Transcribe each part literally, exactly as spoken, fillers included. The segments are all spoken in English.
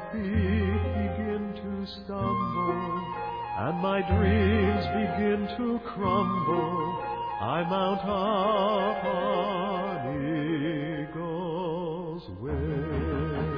feet begin to stumble, and my dreams begin to crumble, I mount up on eagle's wing.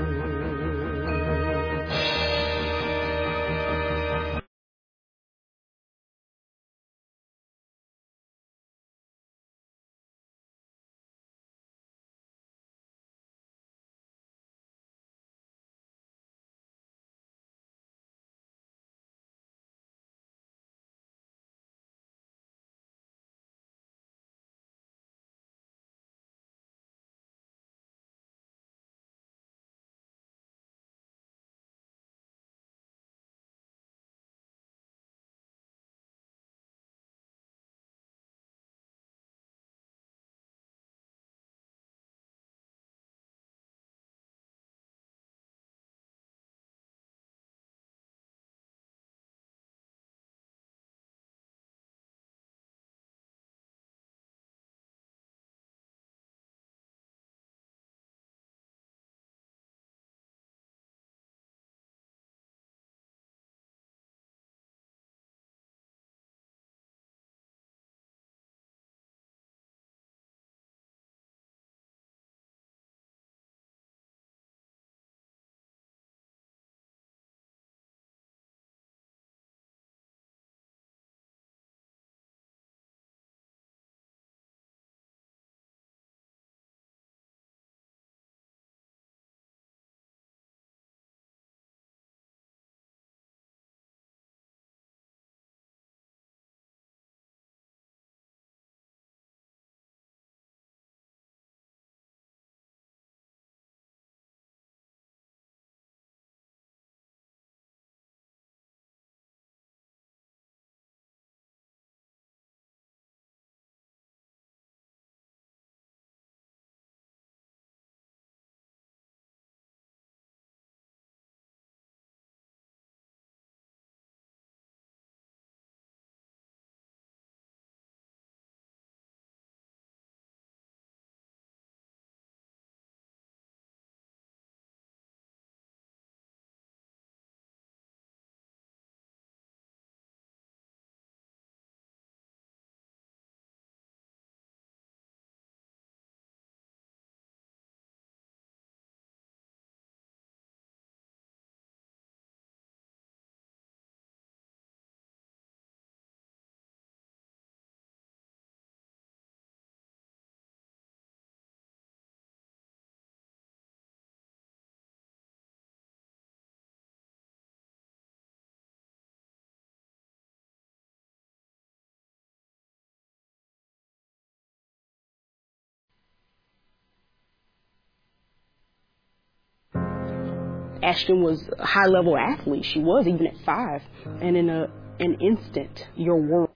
Ashton was a high-level athlete. She was, even at five. And in a, an instant, your world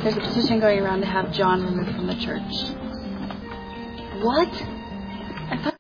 There's a petition going around to have John removed from the church. What? I thought...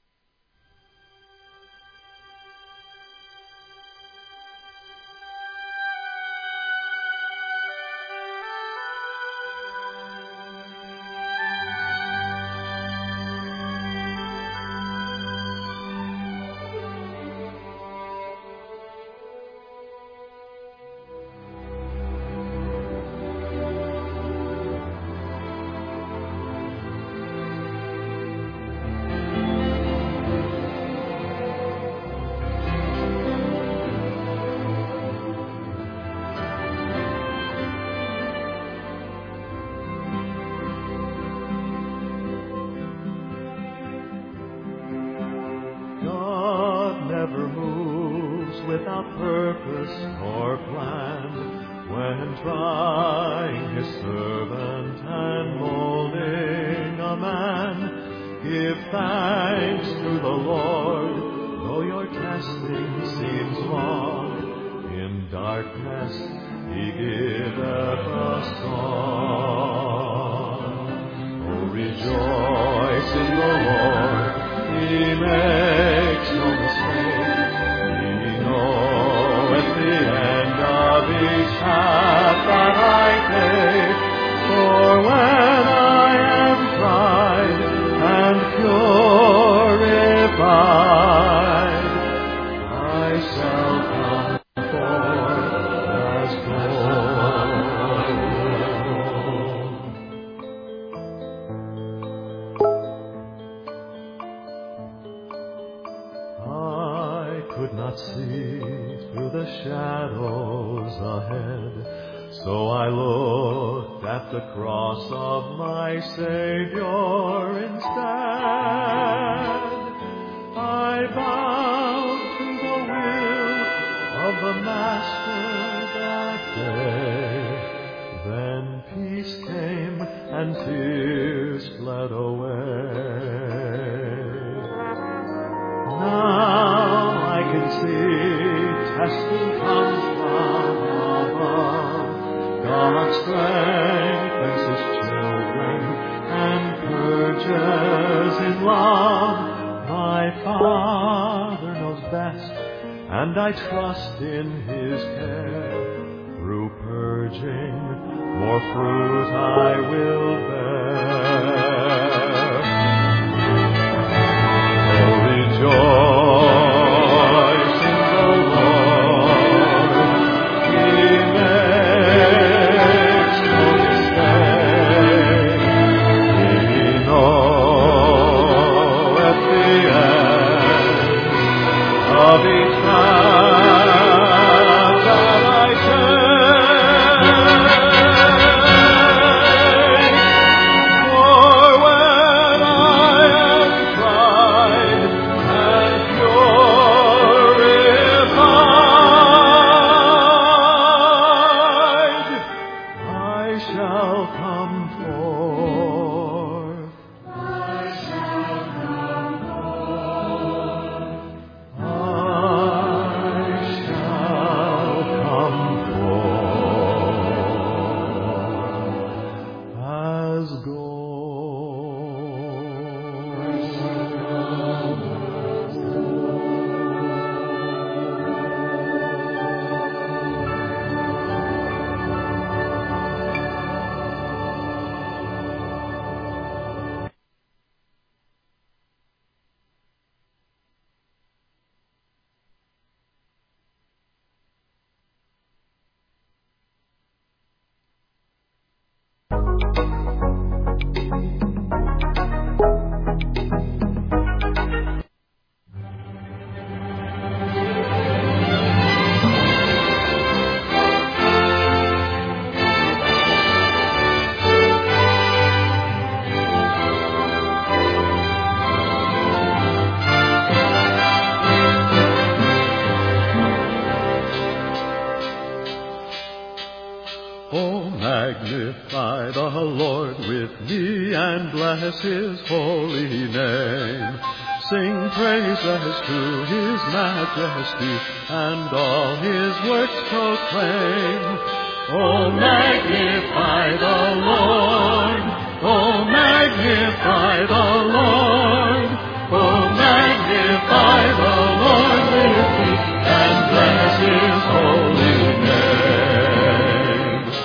never moves without purpose or plan. When trying his servant and molding a man, give thanks to the Lord, though your testing seems long. In darkness he giveth a song. Oh, rejoice in the Lord, he makes no mistake. He knoweth the end of each path that I take. For when I am tried and purified, I shall come forth as could not see through the shadows ahead, so I looked at the cross of my Savior instead. I bowed to the will of the Master that day. Then peace came and tears fled away. Now I can see testing comes from above. God strengthens his children and purges in love. My Father knows best, and I trust in his care. Through purging, more fruit I will bear. Oh, rejoice in the Lord, he makes no mistake. He knoweth the end of each path that I take. For when I am tried and purified, I shall come forth. I shall come forth. I shall come forth as Oh, magnify the Lord with me and bless his holy name. Sing praises to his majesty and all his works proclaim. Oh, magnify the Lord. Oh, magnify the Lord. Oh, magnify the Lord with me, and bless His holy name.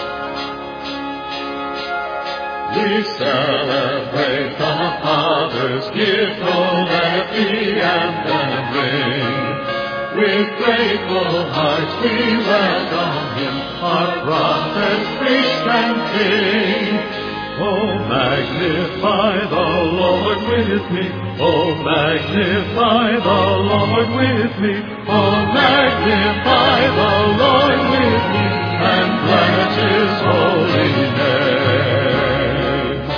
We celebrate the Father's gift, oh, let the anthem ring. With grateful hearts we welcome Him, our prophet, priest, and king. Oh, magnify the Lord with me. Oh, magnify the Lord with me. Oh, magnify the Lord with me, and bless His holy name.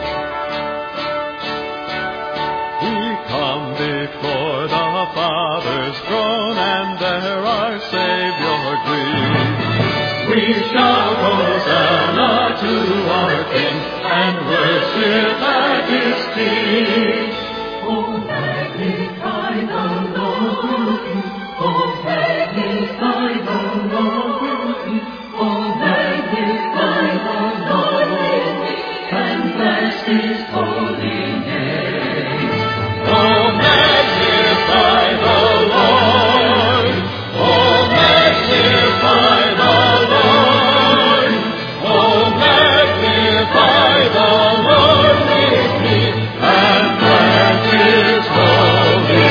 We come before the Father's throne, and there our Savior greets. We shout Hosanna to our King, and worship at His feet. Oh, magnify the Lord with me. Oh, magnify the Lord with me. Oh, magnify the Lord with me, and bless His holy name. Oh, magnify the Lord. Oh, magnify the Lord. Oh, magnify the Lord with me, and bless His holy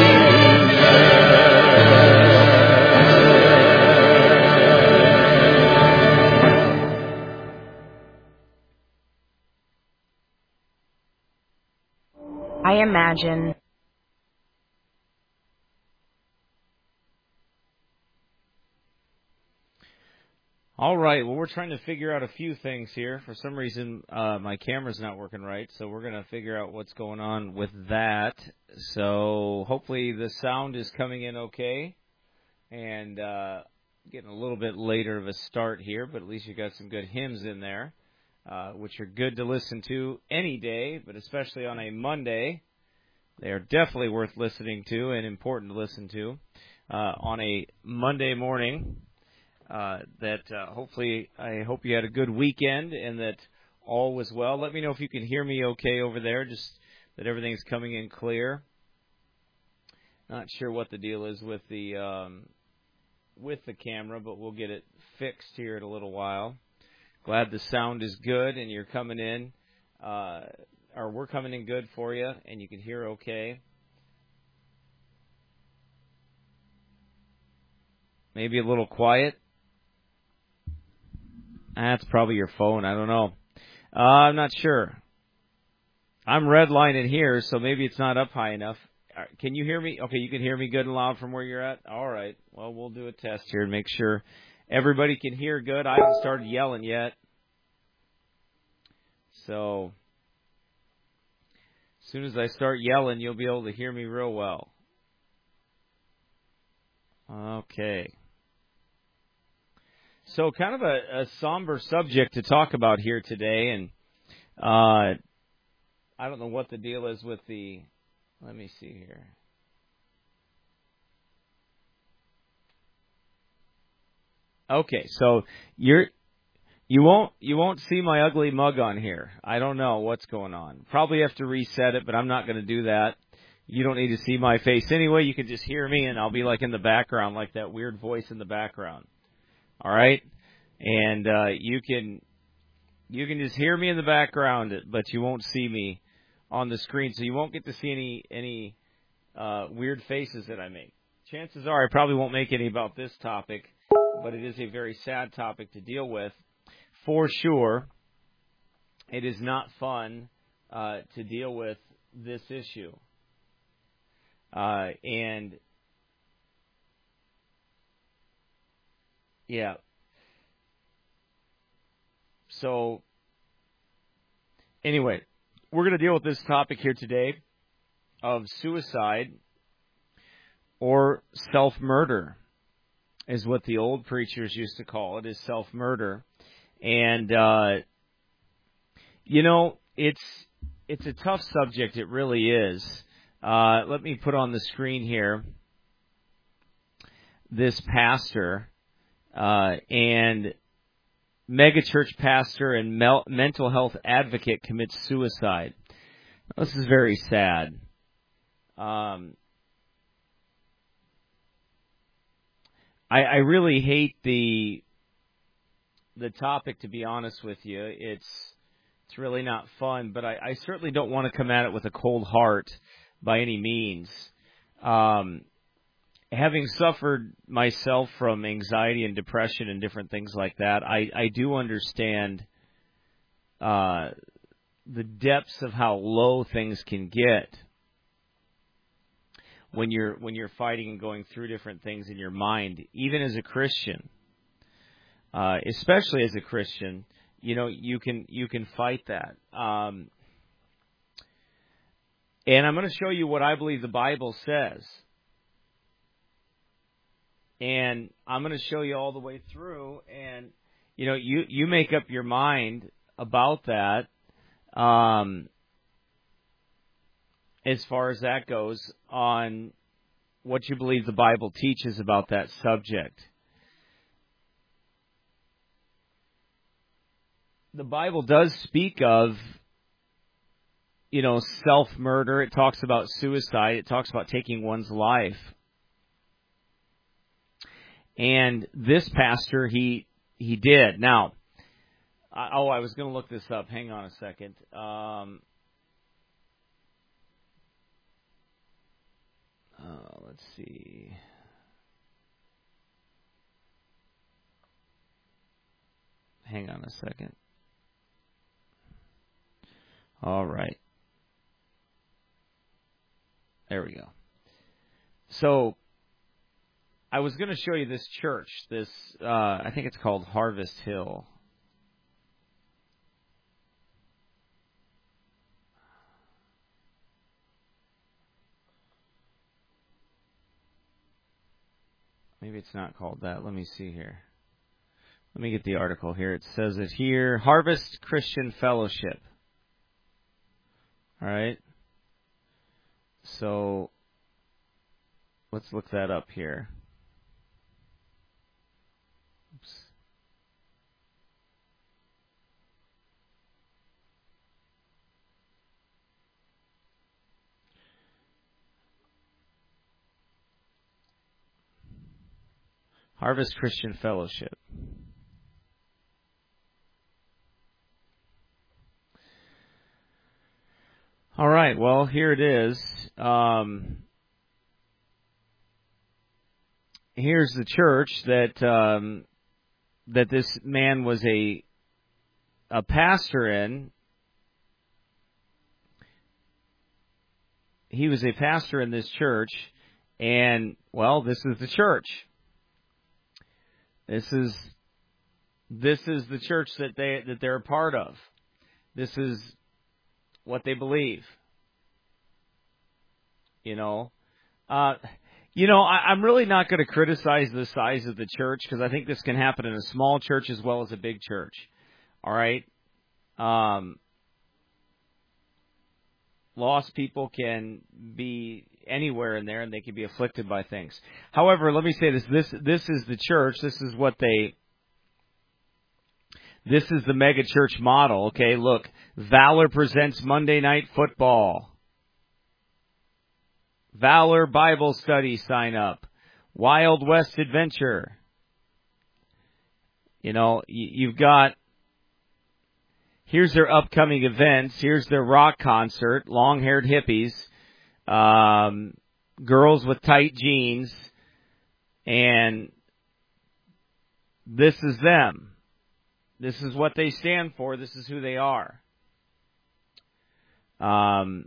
I imagine All right, well, we're trying to figure out a few things here. For some reason, uh, my camera's not working right, so we're going to figure out what's going on with that. So hopefully the sound is coming in okay, and uh, getting a little bit later of a start here, but at least you got some good hymns in there, uh, which are good to listen to any day, but especially on a Monday. They are definitely worth listening to and important to listen to uh, on a Monday morning. Uh, that uh, hopefully, I hope you had a good weekend and that all was well. Let me know if you can hear me okay over there, just that everything's coming in clear. Not sure what the deal is with the um, with the camera, but we'll get it fixed here in a little while. Glad the sound is good and you're coming in, uh, or we're coming in good for you and you can hear okay. Maybe a little quiet. That's probably your phone. I don't know. Uh, I'm not sure. I'm redlining here, so maybe it's not up high enough. Can you hear me? Okay, you can hear me good and loud from where you're at? All right. Well, we'll do a test here and make sure everybody can hear good. I haven't started yelling yet. So, as soon as I start yelling, you'll be able to hear me real well. Okay. So kind of a, a somber subject to talk about here today, and uh, I don't know what the deal is with the, let me see here. Okay, so you're, you won't, you won't see my ugly mug on here. I don't know what's going on. Probably have to reset it, but I'm not going to do that. You don't need to see my face anyway. You can just hear me, and I'll be like in the background, like that weird voice in the background. All right, and uh, you can you can just hear me in the background, but you won't see me on the screen, so you won't get to see any any uh, weird faces that I make. Chances are I probably won't make any about this topic, but it is a very sad topic to deal with, for sure. It is not fun uh, to deal with this issue, uh, and. Yeah. So, anyway, we're going to deal with this topic here today of suicide or self-murder is what the old preachers used to call it, is self-murder. And, uh, you know, it's it's a tough subject. It really is. Uh, let me put on the screen here this pastor. Uh, and megachurch pastor and mel- mental health advocate commits suicide. This is very sad. Um, I, I really hate the the topic, to be honest with you. It's it's really not fun, but I, I certainly don't want to come at it with a cold heart by any means. Um, having suffered myself from anxiety and depression and different things like that, I, I do understand uh, the depths of how low things can get when you're when you're fighting and going through different things in your mind, even as a Christian. Uh, especially as a Christian, you know, you can you can fight that. Um, and I'm going to show you what I believe the Bible says. And I'm going to show you all the way through. And, you know, you, you make up your mind about that um, as far as that goes on what you believe the Bible teaches about that subject. The Bible does speak of, you know, self-murder. It talks about suicide. It talks about taking one's life. And this pastor, he he did. Now, I, oh, I was going to look this up. Hang on a second. Um, uh, let's see. Hang on a second. All right. There we go. So, I was going to show you this church. This, uh, I think it's called Harvest Hill. Maybe it's not called that. Let me see here. Let me get the article here. It says it here. Harvest Christian Fellowship. All right. So, let's look that up here. Oops. Harvest Christian Fellowship. All right, well, here it is. Um, here's the church that um, that this man was a a pastor in. He was a pastor in this church, and, well, this is the church. This is this is the church that they that they're a part of. This is what they believe. You know, uh, you know, I, I'm really not going to criticize the size of the church because I think this can happen in a small church as well as a big church. All right, um, lost people can be anywhere in there, and they can be afflicted by things. However, let me say this: this this is the church. This is what they. This is the mega church model. Okay, look, Valor presents Monday Night Football. Valor Bible Study sign up. Wild West Adventure. You know, you've got. Here's their upcoming events. Here's their rock concert. Long-haired hippies. Um, girls with tight jeans. And this is them. This is what they stand for. This is who they are. Um,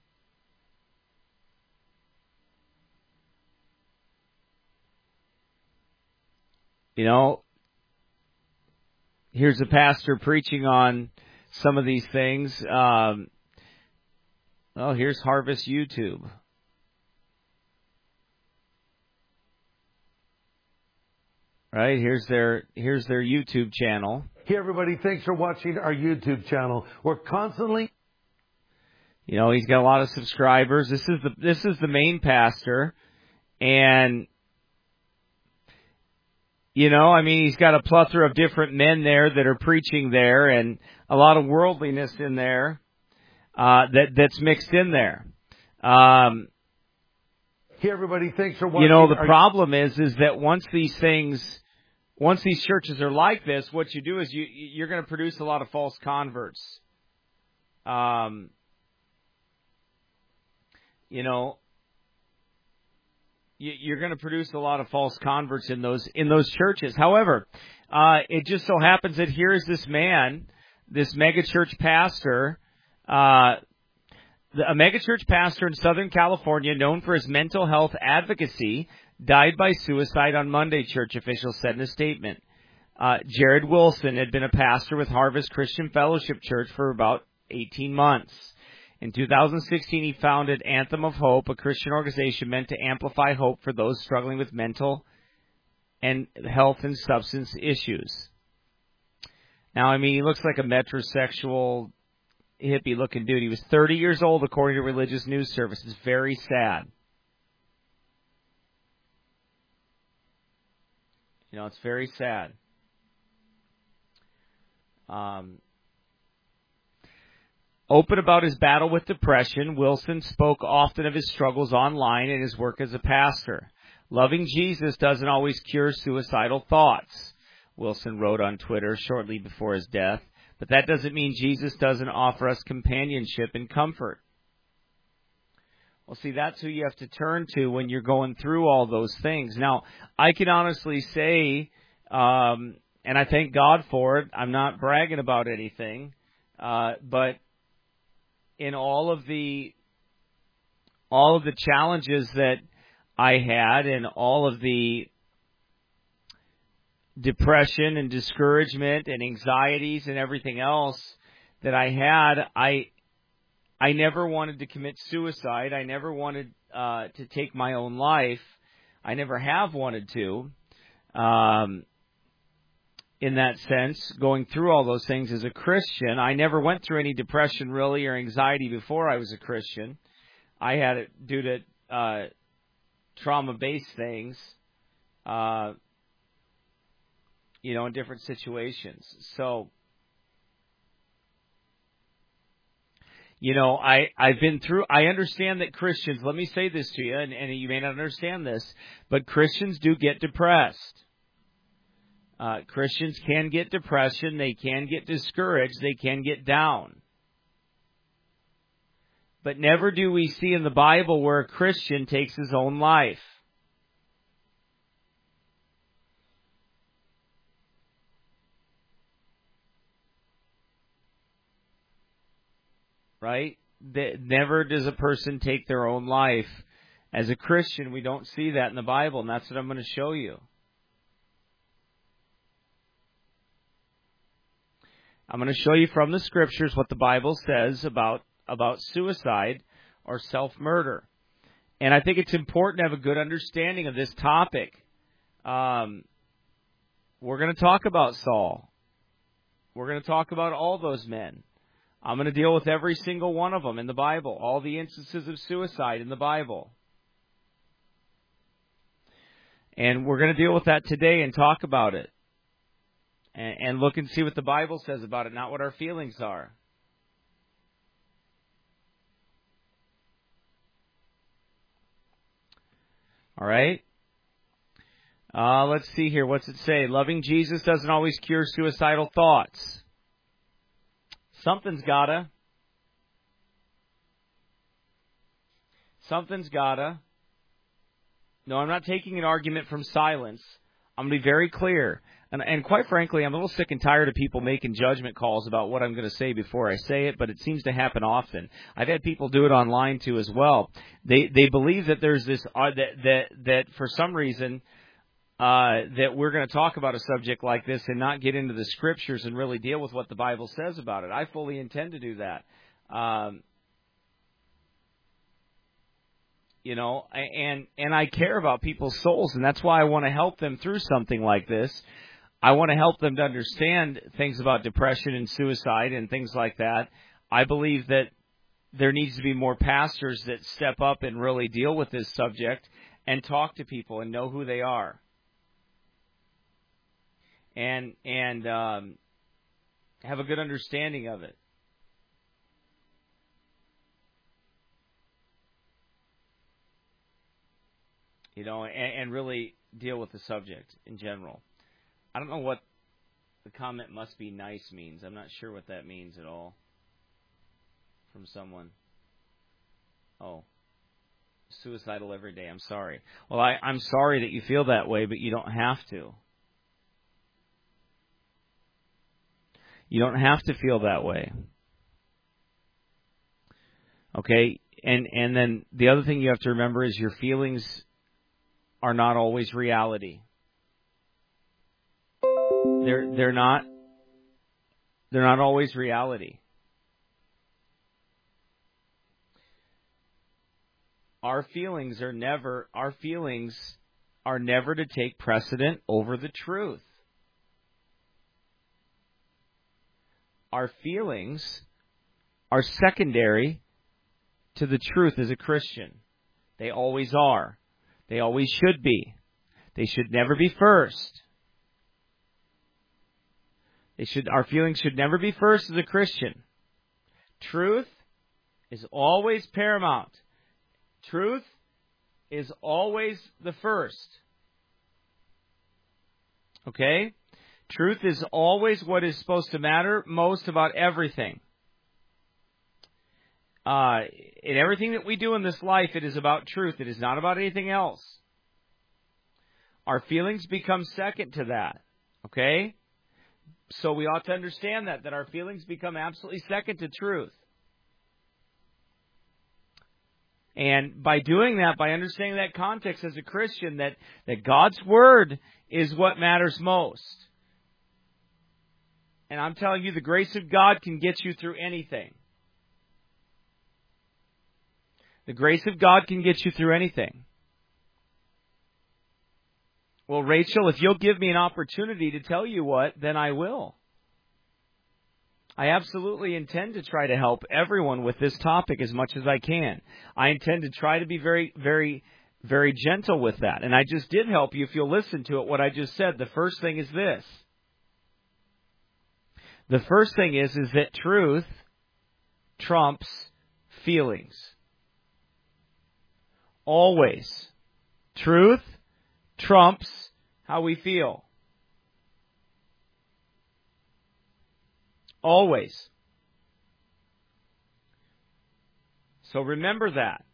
you know, here's a pastor preaching on some of these things. Um, oh, here's Harvest YouTube. Right, here's their here's their YouTube channel. Hey everybody, thanks for watching our YouTube channel. We're constantly, you know, he's got a lot of subscribers. This is the this is the main pastor, and You know, I mean, he's got a plethora of different men there that are preaching there, and a lot of worldliness in there uh, that that's mixed in there. Um, Here, everybody thinks are watching. you know, the are problem is is that once these things, once these churches are like this, what you do is you you're going to produce a lot of false converts. Um, you know. You're going to produce a lot of false converts in those in those churches. However, uh, it just so happens that here is this man, this megachurch pastor, uh, a megachurch pastor in Southern California, known for his mental health advocacy, died by suicide on Monday, church officials said in a statement. Uh, Jared Wilson had been a pastor with Harvest Christian Fellowship Church for about eighteen months. In two thousand sixteen, he founded Anthem of Hope, a Christian organization meant to amplify hope for those struggling with mental and health and substance issues. Now, I mean, he looks like a metrosexual, hippie-looking dude. He was thirty years old, according to Religious News Service. It's very sad. You know, it's very sad. Um... Open about his battle with depression, Wilson spoke often of his struggles online and his work as a pastor. Loving Jesus doesn't always cure suicidal thoughts, Wilson wrote on Twitter shortly before his death, but that doesn't mean Jesus doesn't offer us companionship and comfort. Well, see, that's who you have to turn to when you're going through all those things. Now, I can honestly say, um, and I thank God for it, I'm not bragging about anything, uh, but in all of the all of the challenges that I had and all of the depression and discouragement and anxieties and everything else that I had, I I never wanted to commit suicide. I never wanted uh, to take my own life. I never have wanted to. Um, in that sense, going through all those things as a Christian. I never went through any depression, really, or anxiety before I was a Christian. I had it due to uh, trauma-based things, uh, you know, in different situations. So, you know, I, I've been through, I understand that Christians, let me say this to you, and, and you may not understand this, but Christians do get depressed. Uh, Christians can get depression, they can get discouraged, they can get down. But never do we see in the Bible where a Christian takes his own life. Right? That never does a person take their own life. As a Christian, we don't see that in the Bible, and that's what I'm going to show you. I'm going to show you from the Scriptures what the Bible says about, about suicide or self-murder. And I think it's important to have a good understanding of this topic. Um, we're going to talk about Saul. We're going to talk about all those men. I'm going to deal with every single one of them in the Bible, all the instances of suicide in the Bible. And we're going to deal with that today and talk about it. And look and see what the Bible says about it, not what our feelings are. All right? Uh, let's see here. What's it say? Loving Jesus doesn't always cure suicidal thoughts. Something's gotta. Something's gotta. No, I'm not taking an argument from silence. I'm going to be very clear. And, and quite frankly, I'm a little sick and tired of people making judgment calls about what I'm going to say before I say it, but it seems to happen often. I've had people do it online too as well. They they believe that there's this uh, that that that for some reason uh, that we're going to talk about a subject like this and not get into the Scriptures and really deal with what the Bible says about it. I fully intend to do that. Um, You know, and and I care about people's souls, and that's why I want to help them through something like this. I want to help them to understand things about depression and suicide and things like that. I believe that there needs to be more pastors that step up and really deal with this subject and talk to people and know who they are. and and um, have a good understanding of it. You know, and, and really deal with the subject in general. I don't know what the comment "must be nice" means. I'm not sure what that means at all. From someone. Oh. Suicidal every day. I'm sorry. Well, I, I'm sorry that you feel that way, but you don't have to. You don't have to feel that way. Okay? And and then the other thing you have to remember is your feelings are not always reality. They're they're not they're not always reality. Our feelings are never our feelings are never to take precedent over the truth. Our feelings are secondary to the truth as a Christian. They always are. They always should be. They should never be first. They should our feelings should never be first as a Christian. Truth is always paramount. Truth is always the first. Okay? Truth is always what is supposed to matter most about everything. Uh, in everything that we do in this life, it is about truth. It is not about anything else. Our feelings become second to that. Okay? So we ought to understand that, that our feelings become absolutely second to truth. And by doing that, by understanding that context as a Christian, that, that God's Word is what matters most. And I'm telling you, the grace of God can get you through anything. The grace of God can get you through anything. Well, Rachel, if you'll give me an opportunity to tell you what, then I will. I absolutely intend to try to help everyone with this topic as much as I can. I intend to try to be very, very, very gentle with that. And I just did help you if you'll listen to it, what I just said. The first thing is this. The first thing is, is that truth trumps feelings. Always. Truth trumps how we feel. Always. So remember that.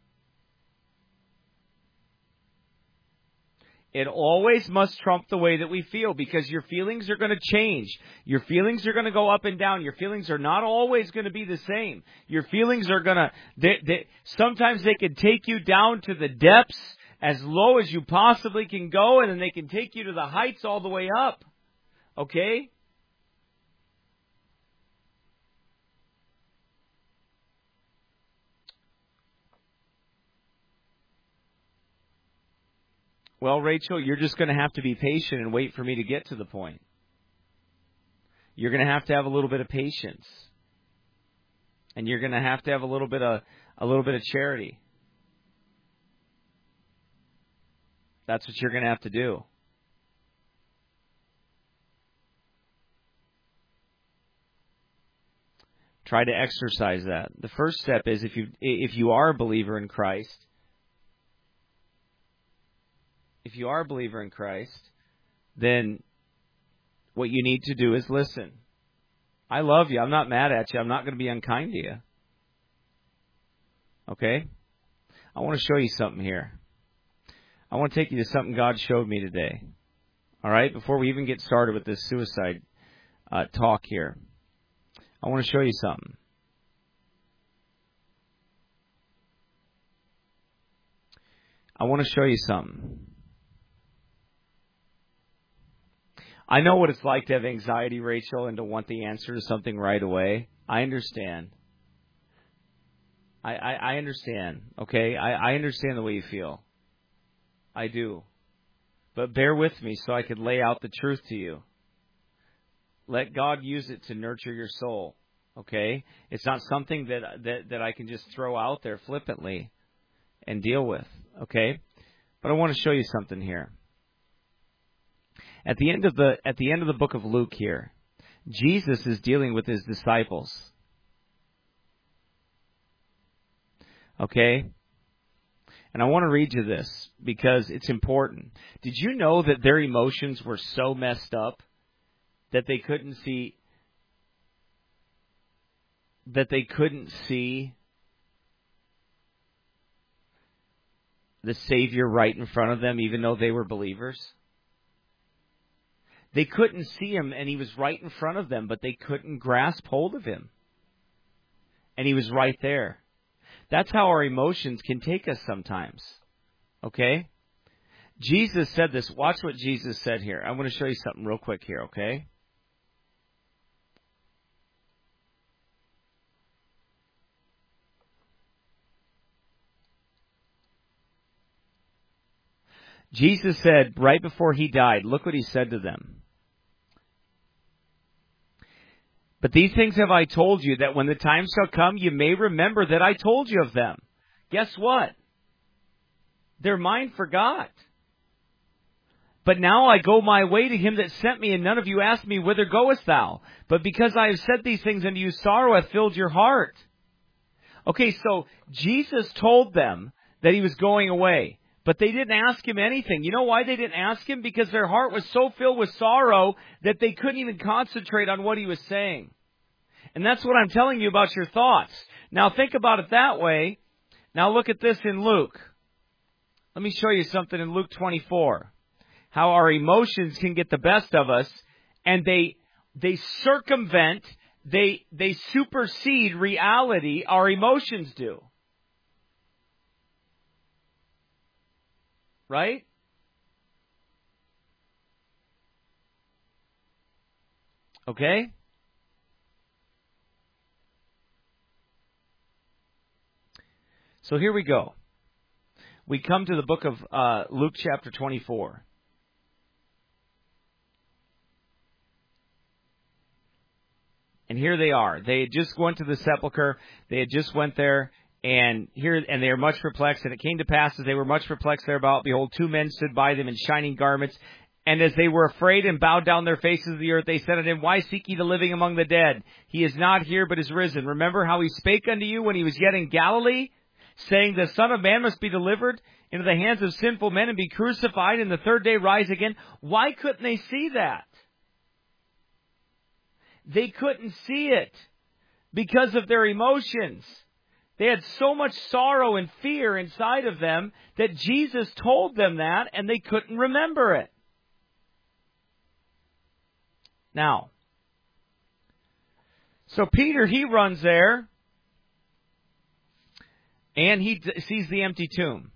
It always must trump the way that we feel, because your feelings are going to change. Your feelings are going to go up and down. Your feelings are not always going to be the same. Your feelings are going to, they, they, sometimes they can take you down to the depths as low as you possibly can go, and then they can take you to the heights all the way up. Okay? Well, Rachel, you're just going to have to be patient and wait for me to get to the point. You're going to have to have a little bit of patience. And you're going to have to have a little bit of a little bit of charity. That's what you're going to have to do. Try to exercise that. The first step is if you if you are a believer in Christ, If you are a believer in Christ, then what you need to do is listen. I love you. I'm not mad at you. I'm not going to be unkind to you. Okay? I want to show you something here. I want to take you to something God showed me today. All right? Before we even get started with this suicide uh, talk here, I want to show you something. I want to show you something. I know what it's like to have anxiety, Rachel, and to want the answer to something right away. I understand. I, I, I understand, okay? I, I understand the way you feel. I do. But bear with me so I can lay out the truth to you. Let God use it to nurture your soul, okay? It's not something that, that, that I can just throw out there flippantly and deal with, okay? But I want to show you something here. At the end of the at the end of the book of Luke here, Jesus is dealing with his disciples. Okay? And I want to read you this because it's important. Did you know that their emotions were so messed up that they couldn't see that they couldn't see the Savior right in front of them, even though they were believers? They couldn't see him, and he was right in front of them, but they couldn't grasp hold of him. And he was right there. That's how our emotions can take us sometimes. Okay? Jesus said this. Watch what Jesus said here. I want to show you something real quick here, okay? Jesus said right before he died, look what he said to them. But these things have I told you, that when the time shall come, you may remember that I told you of them. Guess what? Their mind forgot. But now I go my way to him that sent me, and none of you ask me, whither goest thou? But because I have said these things unto you, sorrow hath filled your heart. Okay, so Jesus told them that he was going away. But they didn't ask him anything. You know why they didn't ask him? Because their heart was so filled with sorrow that they couldn't even concentrate on what he was saying. And that's what I'm telling you about your thoughts. Now think about it that way. Now look at this in Luke. Let me show you something in Luke twenty-four. How our emotions can get the best of us, and they they circumvent, they they supersede reality. Our emotions do. Right? Okay? So here we go. We come to the book of uh, Luke chapter twenty-four. And here they are. They had just went to the sepulcher. They had just went there. And here, and they are much perplexed. And it came to pass, as they were much perplexed thereabout, behold, two men stood by them in shining garments. And as they were afraid and bowed down their faces to the earth, they said unto him, Why seek ye the living among the dead? He is not here, but is risen. Remember how he spake unto you when he was yet in Galilee, saying, The Son of Man must be delivered into the hands of sinful men and be crucified, and the third day rise again. Why couldn't they see that? They couldn't see it because of their emotions. They had so much sorrow and fear inside of them that Jesus told them that, and they couldn't remember it. Now, so Peter, he runs there, and he sees the empty tomb.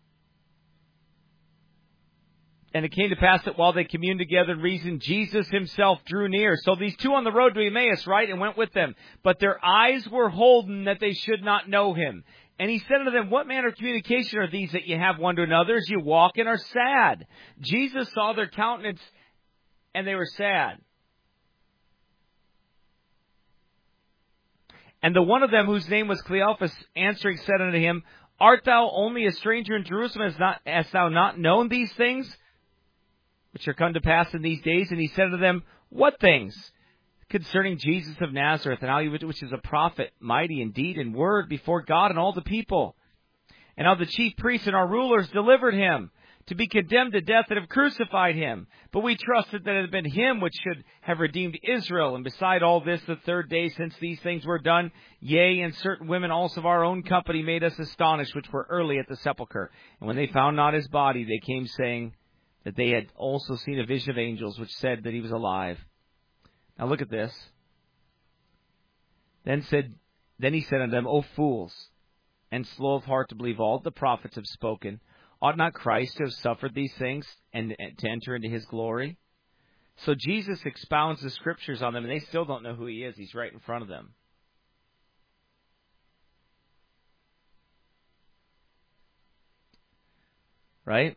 And it came to pass that while they communed together and reasoned, Jesus himself drew near. So these two on the road to Emmaus, right, and went with them. But their eyes were holden that they should not know him. And he said unto them, What manner of communication are these that ye have one to another as you walk and are sad? Jesus saw their countenance, and they were sad. And the one of them, whose name was Cleophas, answering said unto him, Art thou only a stranger in Jerusalem, as not, hast thou not known these things which are come to pass in these days? And he said unto them, What things? Concerning Jesus of Nazareth, and how he, which is a prophet, mighty in deed and word before God and all the people. And how the chief priests and our rulers delivered him to be condemned to death and have crucified him. But we trusted that it had been him which should have redeemed Israel. And beside all this, the third day since these things were done, yea, and certain women also of our own company made us astonished, which were early at the sepulchre. And when they found not his body, they came saying that they had also seen a vision of angels, which said that he was alive. Now look at this. Then said, then he said unto them, O fools, and slow of heart to believe all the prophets have spoken. Ought not Christ to have suffered these things and to enter into his glory? So Jesus expounds the scriptures on them, and they still don't know who he is. He's right in front of them. Right?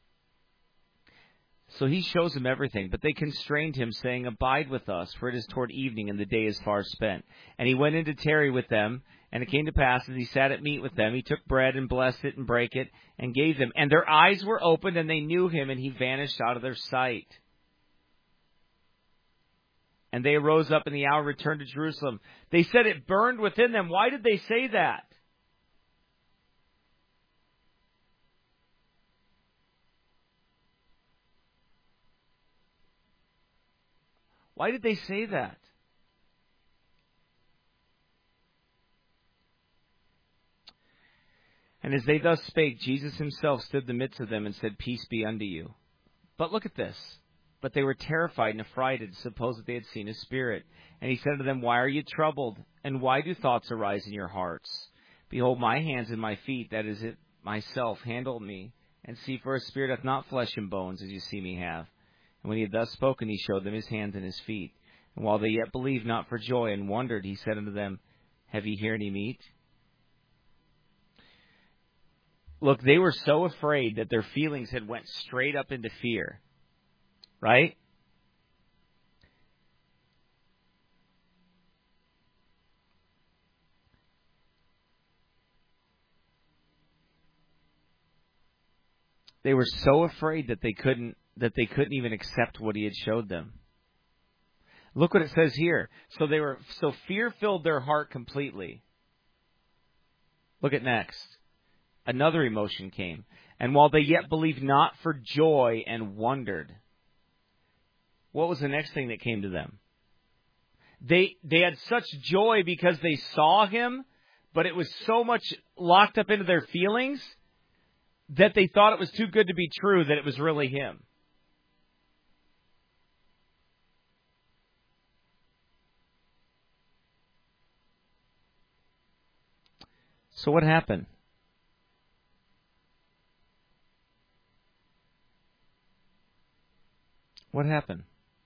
So he shows them everything, but they constrained him, saying, Abide with us, for it is toward evening, and the day is far spent. And he went in to tarry with them, and it came to pass, as he sat at meat with them, he took bread and blessed it and brake it, and gave them. And their eyes were opened, and they knew him, and he vanished out of their sight. And they arose up in the hour, returned to Jerusalem. They said it burned within them. Why did they say that? Why did they say that? And as they thus spake, Jesus himself stood in the midst of them and said, Peace be unto you. But look at this. But they were terrified and affrighted, supposed that they had seen a spirit. And he said unto them, Why are you troubled? And why do thoughts arise in your hearts? Behold, my hands and my feet, that is it myself, handle me. And see, for a spirit hath not flesh and bones, as you see me have. And when he had thus spoken, he showed them his hands and his feet. And while they yet believed not for joy and wondered, he said unto them, Have ye here any meat? Look, they were so afraid that their feelings had went straight up into fear. Right? They were so afraid that they couldn't that they couldn't even accept what he had showed them. Look what it says here. So they were so fear filled their heart completely. Look at next. Another emotion came. And while they yet believed not for joy and wondered. What was the next thing that came to them? They they had such joy because they saw him, but it was so much locked up into their feelings that they thought it was too good to be true that it was really him. So what happened? What happened?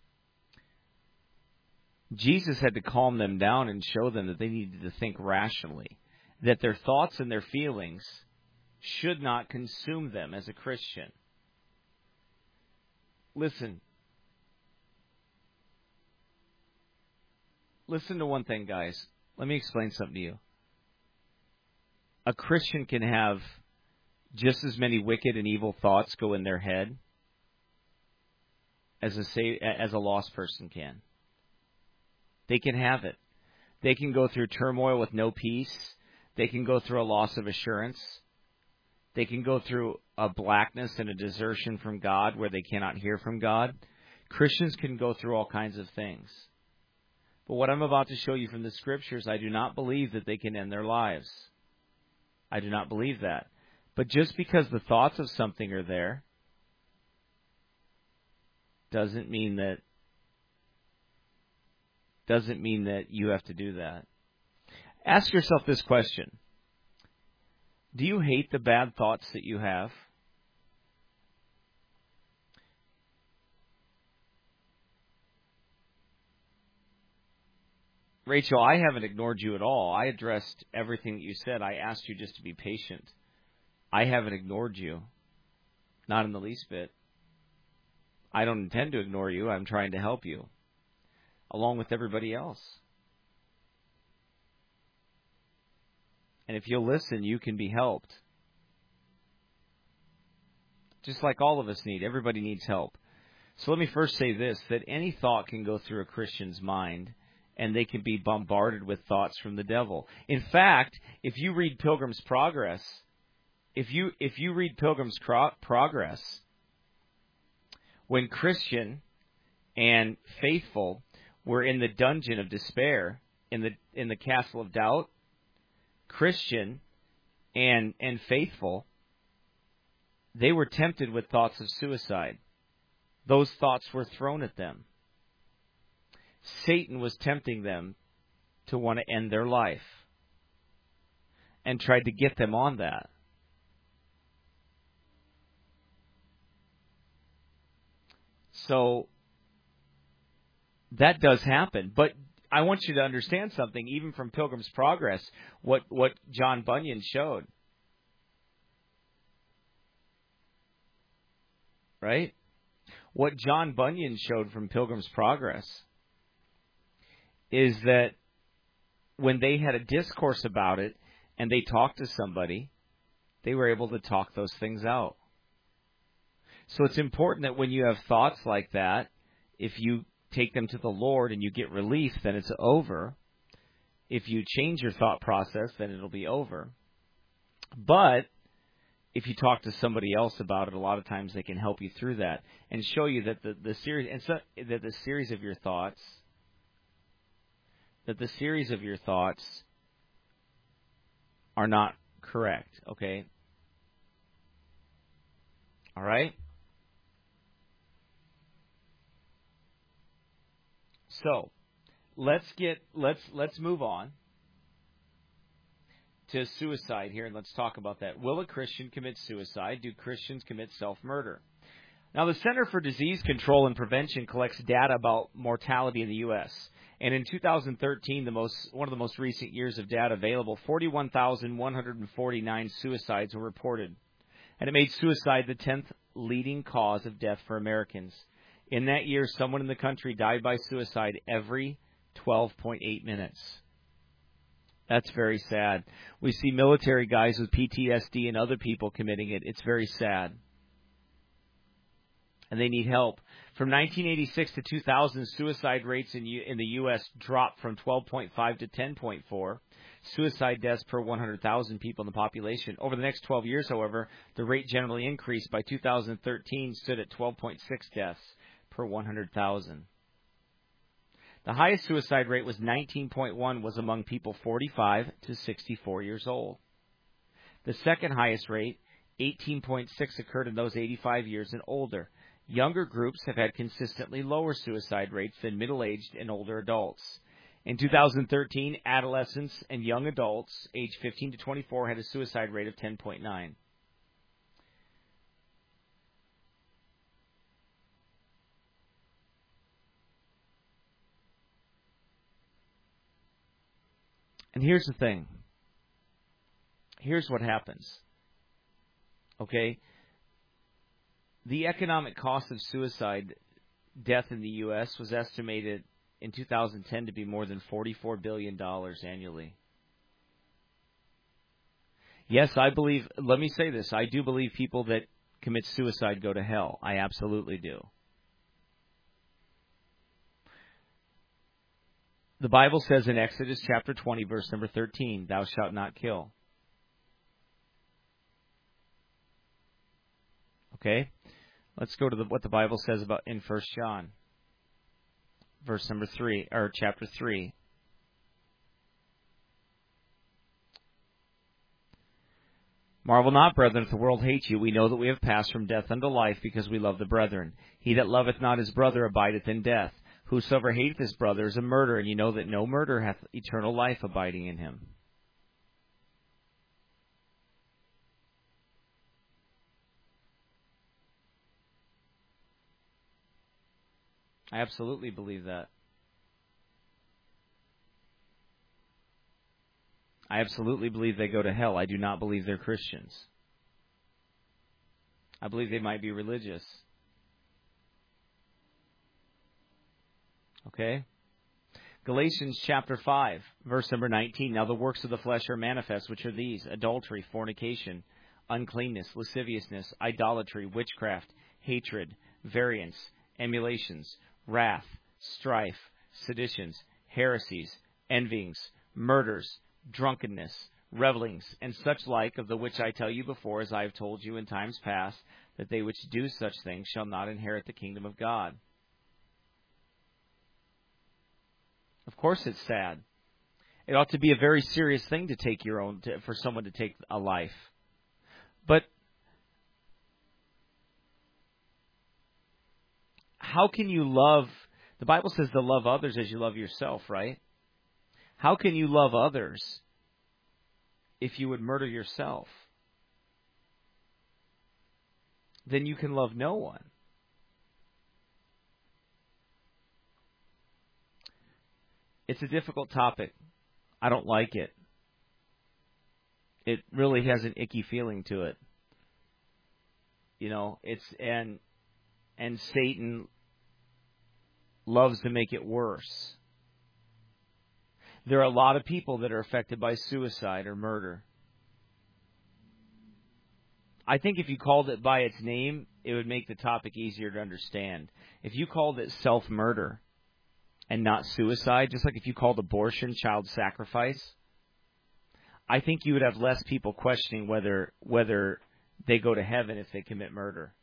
Jesus had to calm them down and show them that they needed to think rationally, that their thoughts and their feelings should not consume them as a Christian. Listen. Listen to one thing, guys. Let me explain something to you. A Christian can have just as many wicked and evil thoughts go in their head as a as a lost person can. They can have it. They can go through turmoil with no peace. They can go through a loss of assurance. They can go through a blackness and a desertion from God where they cannot hear from God. Christians can go through all kinds of things. But what I'm about to show you from the Scriptures, I do not believe that they can end their lives. I do not believe that. But just because the thoughts of something are there doesn't mean that doesn't mean that you have to do that. Ask yourself this question. Do you hate the bad thoughts that you have? Rachel, I haven't ignored you at all. I addressed everything that you said. I asked you just to be patient. I haven't ignored you. Not in the least bit. I don't intend to ignore you. I'm trying to help you, along with everybody else. And if you'll listen, you can be helped. Just like all of us need. Everybody needs help. So let me first say this, that any thought can go through a Christian's mind, and they can be bombarded with thoughts from the devil. In fact, if you read Pilgrim's Progress, if you if you read Pilgrim's Progress, when Christian and Faithful were in the dungeon of despair, in the in the castle of doubt, Christian and and Faithful, they were tempted with thoughts of suicide. Those thoughts were thrown at them. Satan was tempting them to want to end their life and tried to get them on that. So that does happen. But I want you to understand something, even from Pilgrim's Progress, what, what John Bunyan showed. Right? What John Bunyan showed from Pilgrim's Progress is that when they had a discourse about it and they talked to somebody, they were able to talk those things out. So it's important that when you have thoughts like that, if you take them to the Lord and you get relief, then it's over. If you change your thought process, then it'll be over. But if you talk to somebody else about it, a lot of times they can help you through that and show you that the, the series and so, that the series of your thoughts that the series of your thoughts are not correct, okay? All right? So, let's get let's let's move on to suicide here, and let's talk about that. Will a Christian commit suicide? Do Christians commit self-murder? Now, the Center for Disease Control and Prevention collects data about mortality in the U S, and in two thousand thirteen, the most one of the most recent years of data available, forty-one thousand one hundred forty-nine suicides were reported, and it made suicide the tenth leading cause of death for Americans. In that year, someone in the country died by suicide every twelve point eight minutes. That's very sad. We see military guys with P T S D and other people committing it. It's very sad. And they need help. From nineteen eighty-six to two thousand, suicide rates in, U- in the U S dropped from twelve point five to ten point four. Suicide deaths per one hundred thousand people in the population. Over the next twelve years, however, the rate generally increased. By two thousand thirteen, stood at twelve point six deaths per one hundred thousand. The highest suicide rate was nineteen point one, was among people forty-five to sixty-four years old. The second highest rate, eighteen point six, occurred in those eighty-five years and older. Younger groups have had consistently lower suicide rates than middle-aged and older adults. In two thousand thirteen, adolescents and young adults aged fifteen to twenty-four had a suicide rate of ten point nine. And here's the thing. Here's what happens. Okay? The economic cost of suicide death in the U S was estimated in two thousand ten to be more than forty-four billion dollars annually. Yes, I believe, let me say this, I do believe people that commit suicide go to hell. I absolutely do. The Bible says in Exodus chapter twenty, verse number thirteen, thou shalt not kill. Okay? Let's go to the, what the Bible says about in First John, verse number three, or chapter three. Marvel not, brethren, if the world hates you. We know that we have passed from death unto life, because we love the brethren. He that loveth not his brother abideth in death. Whosoever hateth his brother is a murderer, and you know that no murderer hath eternal life abiding in him. I absolutely believe that. I absolutely believe they go to hell. I do not believe they're Christians. I believe they might be religious. Okay? Galatians chapter five, verse number nineteen. Now the works of the flesh are manifest, which are these: adultery, fornication, uncleanness, lasciviousness, idolatry, witchcraft, hatred, variance, emulations, wrath, strife, seditions, heresies, envyings, murders, drunkenness, revellings, and such like, of the which I tell you before, as I have told you in times past, that they which do such things shall not inherit the kingdom of God. Of course it's sad. It ought to be a very serious thing to take your own, to, for someone to take a life. But how can you love, the Bible says to love others as you love yourself, right? How can you love others if you would murder yourself? Then you can love no one. It's a difficult topic. I don't like it. It really has an icky feeling to it. You know, it's and and Satan loves to make it worse. There are a lot of people that are affected by suicide or murder. I think if you called it by its name, it would make the topic easier to understand. If you called it self-murder, and not suicide, just like if you called abortion child sacrifice, I think you would have less people questioning whether whether they go to heaven if they commit murder.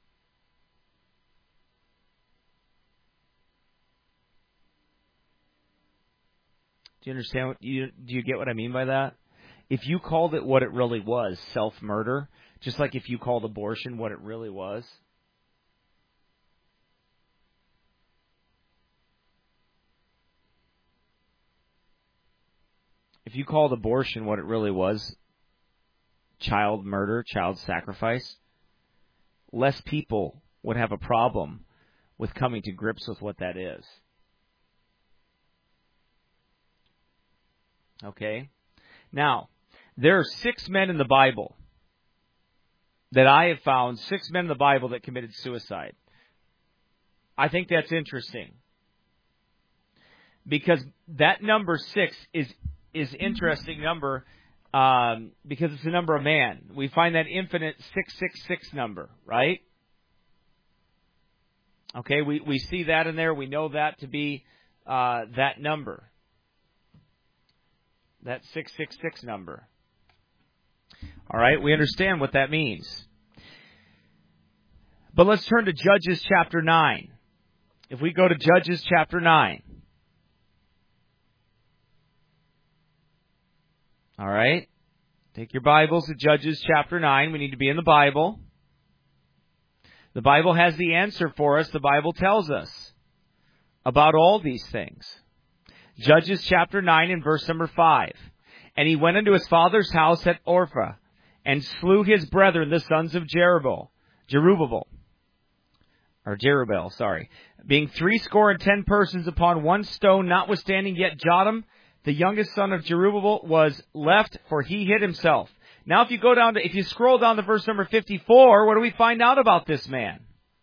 Do you understand? What, you, do you get what I mean by that? If you called it what it really was, self-murder, just like if you called abortion what it really was, if you called abortion what it really was, child murder, child sacrifice, less people would have a problem with coming to grips with what that is. Okay? Now, there are six men in the Bible that I have found, six men in the Bible that committed suicide. I think that's interesting. Because that number six is is interesting number um, because it's the number of man. We find that infinite six six six number, right? Okay, we, we see that in there. We know that to be uh, that number. That six six six number. All right, we understand what that means. But let's turn to Judges chapter nine. If we go to Judges chapter nine. All right, take your Bibles to Judges chapter nine. We need to be in the Bible. The Bible has the answer for us. The Bible tells us about all these things. Judges chapter nine and verse number five. And he went into his father's house at Orpha, and slew his brethren, the sons of Jerubbaal, Jerubbaal, or Jerubbaal, sorry, being threescore and ten persons upon one stone, notwithstanding yet Jotham, the youngest son of Jerubbaal, was left, for he hid himself. Now if you go down to, if you scroll down to verse number fifty-four, what do we find out about this man?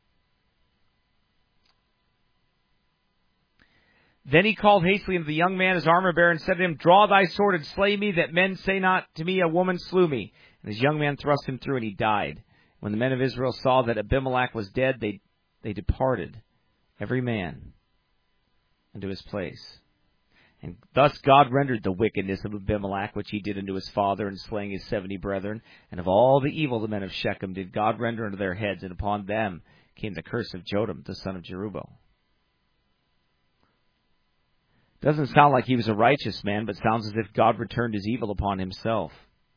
Then he called hastily unto the young man, his armor-bearer, and said to him, Draw thy sword and slay me, that men say not to me, A woman slew me. And his young man thrust him through, and he died. When the men of Israel saw that Abimelech was dead, they, they departed, every man unto his place. And thus God rendered the wickedness of Abimelech, which he did unto his father, in slaying his seventy brethren. And of all the evil the men of Shechem did God render unto their heads, and upon them came the curse of Jotham, the son of Jerubbaal. Doesn't sound like he was a righteous man, but sounds as if God returned his evil upon himself.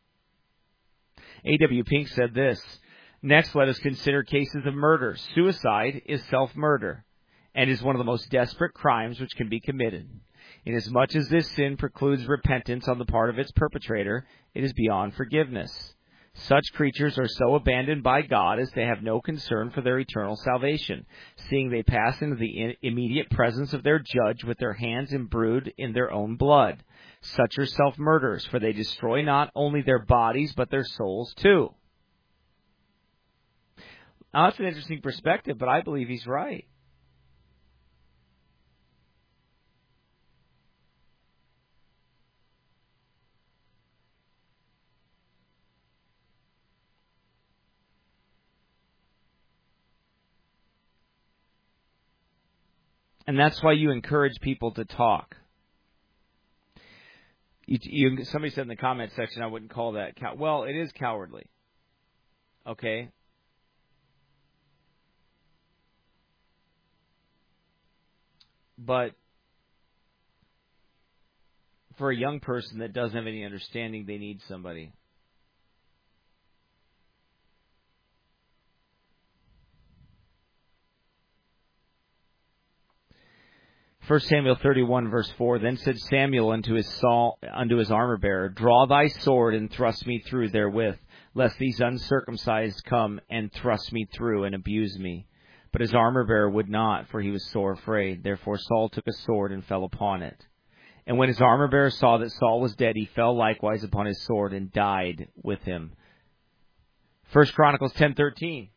A W Pink said this, Next, let us consider cases of murder. Suicide is self-murder, and is one of the most desperate crimes which can be committed. Inasmuch as this sin precludes repentance on the part of its perpetrator, it is beyond forgiveness. Such creatures are so abandoned by God as to have no concern for their eternal salvation, seeing they pass into the immediate presence of their judge with their hands imbrued in their own blood. Such are self-murderers, for they destroy not only their bodies, but their souls too. Now, that's an interesting perspective, but I believe he's right. And that's why you encourage people to talk. You, you, somebody said in the comment section, I wouldn't call that cow. Well, it is cowardly. Okay? But for a young person that doesn't have any understanding, they need somebody. First Samuel thirty-one, verse four, Then said Samuel unto his Saul, unto his armor-bearer, Draw thy sword and thrust me through therewith, lest these uncircumcised come and thrust me through and abuse me. But his armor-bearer would not, for he was sore afraid. Therefore Saul took a sword and fell upon it. And when his armor-bearer saw that Saul was dead, he fell likewise upon his sword and died with him. First Chronicles ten thirteen.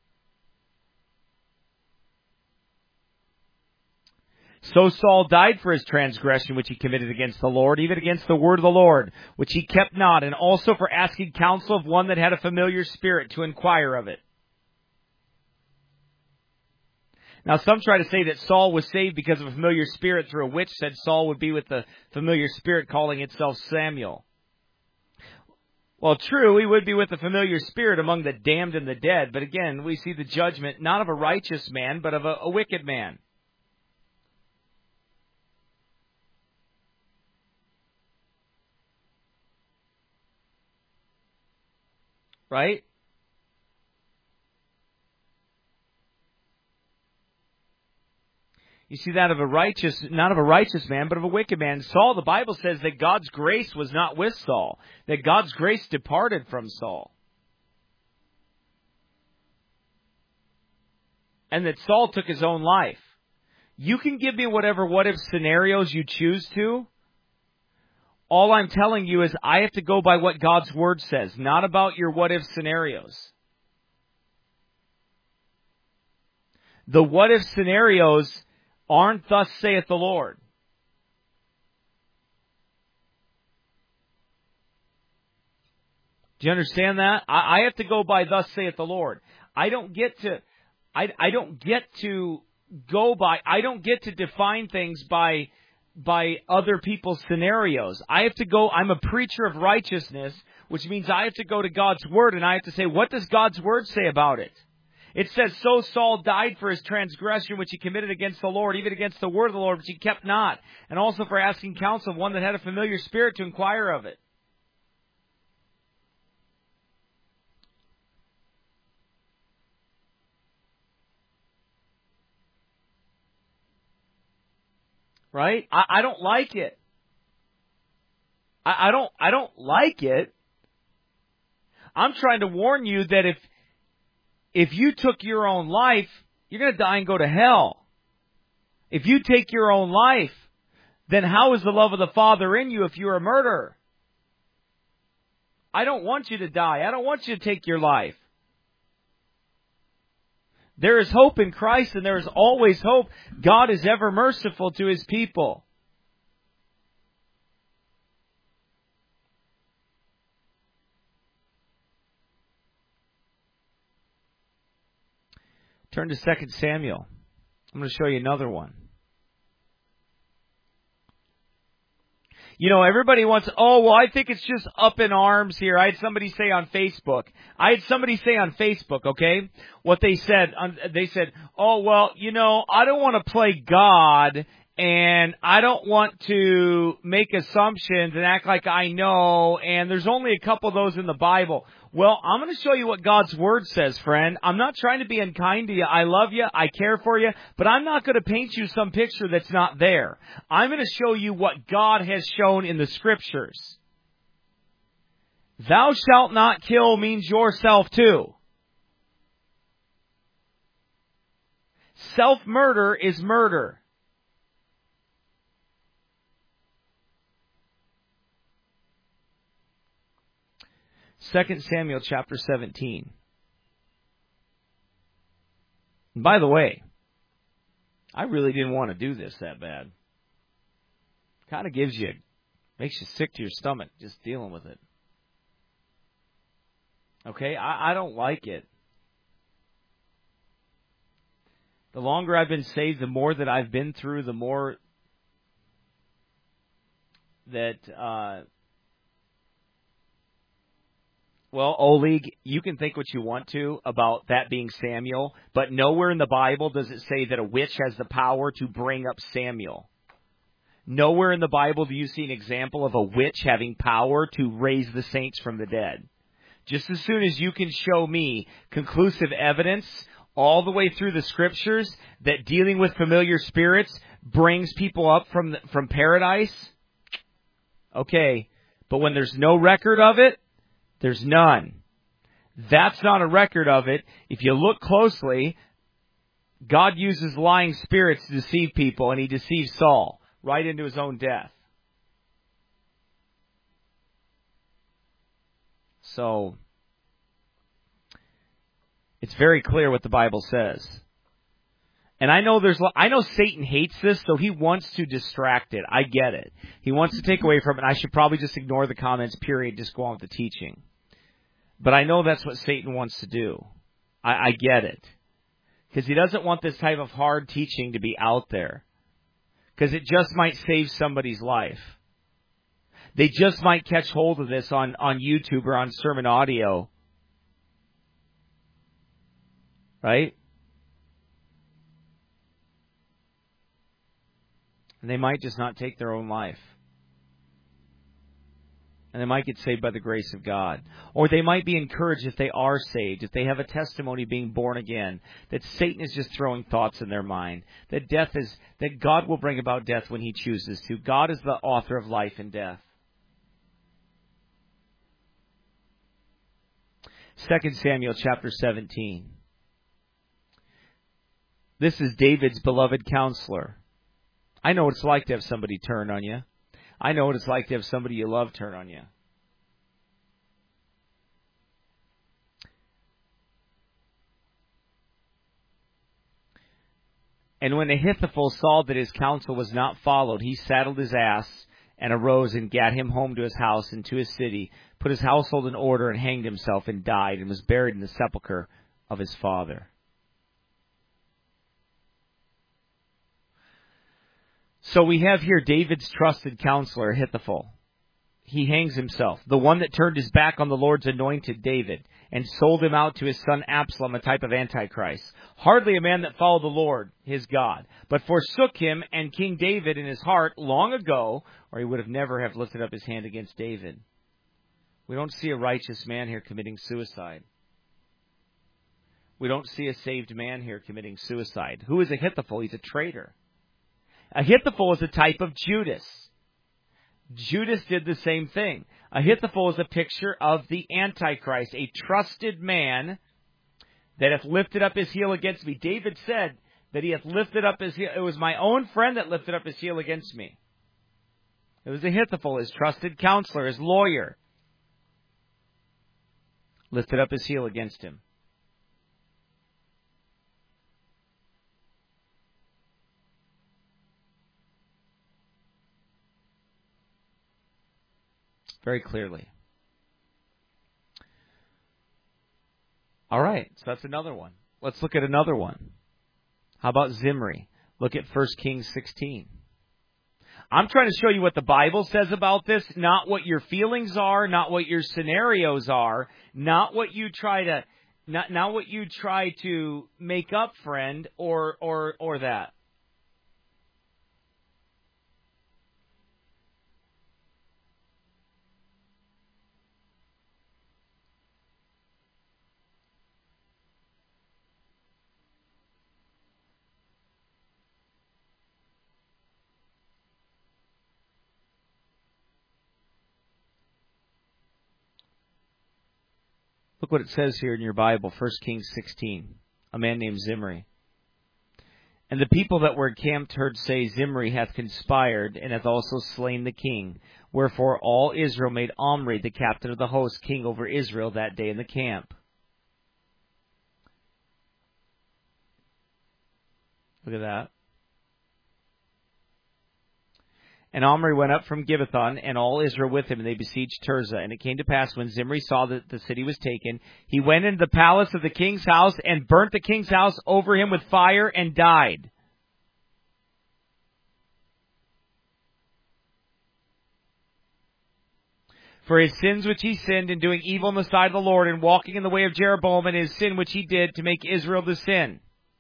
So Saul died for his transgression which he committed against the Lord, even against the word of the Lord, which he kept not, and also for asking counsel of one that had a familiar spirit to inquire of it. Now, some try to say that Saul was saved because of a familiar spirit through a witch said Saul would be with the familiar spirit calling itself Samuel. Well, true, he would be with the familiar spirit among the damned and the dead. But again, we see the judgment not of a righteous man, but of a, a wicked man. Right? You see that of a righteous, not of a righteous man, but of a wicked man. Saul, the Bible says that God's grace was not with Saul, that God's grace departed from Saul. And that Saul took his own life. You can give me whatever what-if scenarios you choose to. All I'm telling you is I have to go by what God's Word says, not about your what-if scenarios. The what-if scenarios aren't thus saith the Lord. Do you understand that? I, I have to go by thus saith the Lord. I don't get to, I, I don't get to go by, I don't get to define things by, by other people's scenarios. I have to go, I'm a preacher of righteousness, which means I have to go to God's Word and I have to say, what does God's Word say about it? It says, so Saul died for his transgression which he committed against the Lord, even against the word of the Lord which he kept not, and also for asking counsel of one that had a familiar spirit to inquire of it. Right? I, I don't like it. I, I don't. I don't like it. I'm trying to warn you that if if you took your own life, you're going to die and go to hell. If you take your own life, then how is the love of the Father in you if you're a murderer? I don't want you to die. I don't want you to take your life. There is hope in Christ, and there is always hope. God is ever merciful to His people. Turn to Second Samuel. I'm going to show you another one. You know, everybody wants, oh, well, I think it's just up in arms here. I had somebody say on Facebook. I had somebody say on Facebook, okay, what they said. They said, oh, well, you know, I don't want to play God, and I don't want to make assumptions and act like I know, and there's only a couple of those in the Bible. Well, I'm going to show you what God's Word says, friend. I'm not trying to be unkind to you. I love you. I care for you. But I'm not going to paint you some picture that's not there. I'm going to show you what God has shown in the Scriptures. Thou shalt not kill means yourself too. Self-murder is murder. Second Samuel chapter seventeen. And by the way, I really didn't want to do this that bad. Kind of gives you, makes you sick to your stomach just dealing with it. Okay, I, I don't like it. The longer I've been saved, the more that I've been through, the more that, uh, well, Oleg, you can think what you want to about that being Samuel, but nowhere in the Bible does it say that a witch has the power to bring up Samuel. Nowhere in the Bible do you see an example of a witch having power to raise the saints from the dead. Just as soon as you can show me conclusive evidence all the way through the Scriptures that dealing with familiar spirits brings people up from the, from paradise, okay, but when there's no record of it, there's none. That's not a record of it. If you look closely, God uses lying spirits to deceive people, and He deceived Saul right into his own death. So, it's very clear what the Bible says. And I know there's, I know Satan hates this, so he wants to distract it. I get it. He wants to take away from it, and I should probably just ignore the comments, period, just go on with the teaching. But I know that's what Satan wants to do. I, I get it. Because he doesn't want this type of hard teaching to be out there. Because it just might save somebody's life. They just might catch hold of this on, on YouTube or on sermon audio. Right? And they might just not take their own life. And they might get saved by the grace of God. Or they might be encouraged if they are saved, if they have a testimony being born again, that Satan is just throwing thoughts in their mind, that death is, that God will bring about death when he chooses to. God is the author of life and death. Second Samuel chapter seventeen. This is David's beloved counselor. I know what it's like to have somebody turn on you. I know what it's like to have somebody you love turn on you. And when Ahithophel saw that his counsel was not followed, he saddled his ass and arose and gat him home to his house and to his city, put his household in order, and hanged himself and died, and was buried in the sepulchre of his father. So we have here David's trusted counselor, Ahithophel. He hangs himself. The one that turned his back on the Lord's anointed David and sold him out to his son Absalom, a type of Antichrist. Hardly a man that followed the Lord, his God, but forsook him and King David in his heart long ago, or he would have never have lifted up his hand against David. We don't see a righteous man here committing suicide. We don't see a saved man here committing suicide. Who is Ahithophel? He's a traitor. Ahithophel is a type of Judas. Judas did the same thing. Ahithophel is a picture of the Antichrist, a trusted man that hath lifted up his heel against me. David said that he hath lifted up his heel. It was my own friend that lifted up his heel against me. It was Ahithophel, his trusted counselor, his lawyer, lifted up his heel against him. Very clearly. All right, so that's another one. Let's look at another one. How about Zimri? Look at First Kings sixteen. I'm trying to show you what the Bible says about this, not what your feelings are, not what your scenarios are, not what you try to, not, not what you try to make up, friend, or or or that. Look what it says here in your Bible, First Kings sixteen. A man named Zimri. And the people that were encamped heard say, Zimri hath conspired, and hath also slain the king. Wherefore all Israel made Omri, the captain of the host, king over Israel that day in the camp. Look at that. And Omri went up from Gibbethon, and all Israel with him, and they besieged Tirzah. And it came to pass, when Zimri saw that the city was taken, he went into the palace of the king's house, and burnt the king's house over him with fire, and died. For his sins which he sinned in doing evil in the sight of the Lord, and walking in the way of Jeroboam, and his sin which he did to make Israel to sin.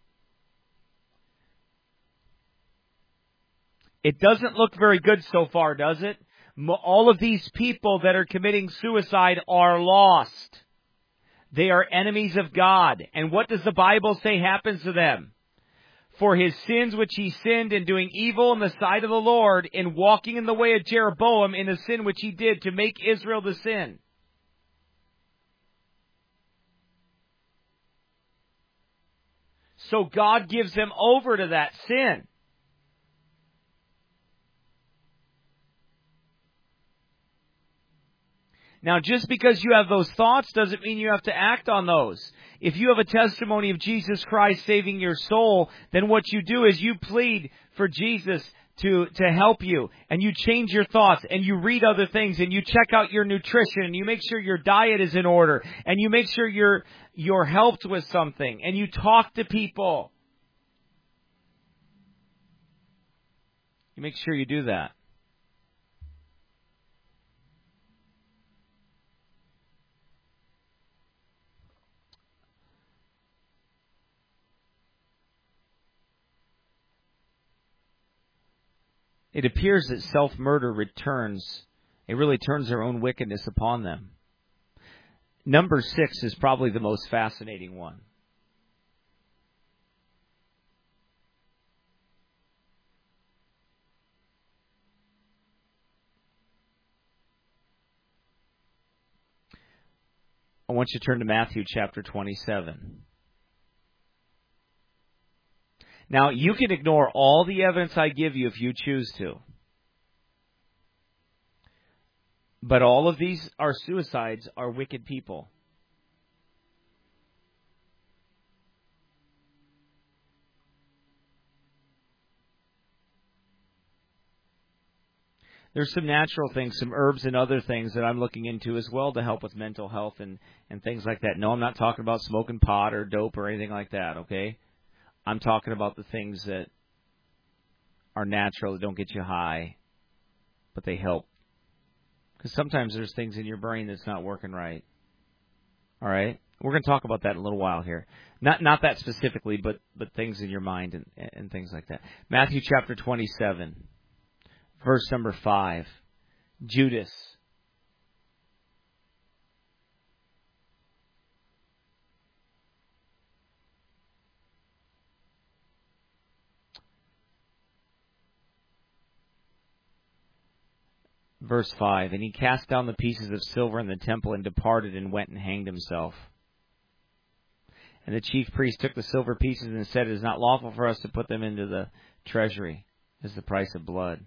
It doesn't look very good so far, does it? All of these people that are committing suicide are lost. They are enemies of God. And what does the Bible say happens to them? For his sins which he sinned in doing evil in the sight of the Lord, in walking in the way of Jeroboam, in the sin which he did to make Israel to sin. So God gives them over to that sin. Now, just because you have those thoughts doesn't mean you have to act on those. If you have a testimony of Jesus Christ saving your soul, then what you do is you plead for Jesus to, to help you, and you change your thoughts, and you read other things, and you check out your nutrition, and you make sure your diet is in order, and you make sure you're, you're helped with something, and you talk to people. You make sure you do that. It appears that self-murder returns, it really turns their own wickedness upon them. Number six is probably the most fascinating one. I want you to turn to Matthew chapter twenty-seven. Now, you can ignore all the evidence I give you if you choose to. But all of these are suicides, are wicked people. There's some natural things, some herbs and other things that I'm looking into as well to help with mental health and, and things like that. No, I'm not talking about smoking pot or dope or anything like that, okay? I'm talking about the things that are natural, that don't get you high, but they help. Because sometimes there's things in your brain that's not working right. All right? We're going to talk about that in a little while here. Not not that specifically, but, but things in your mind and, and things like that. Matthew chapter twenty-seven, verse number five. Judas. Verse five, and he cast down the pieces of silver in the temple and departed and went and hanged himself. And the chief priest took the silver pieces and said, it is not lawful for us to put them into the treasury as the price of blood.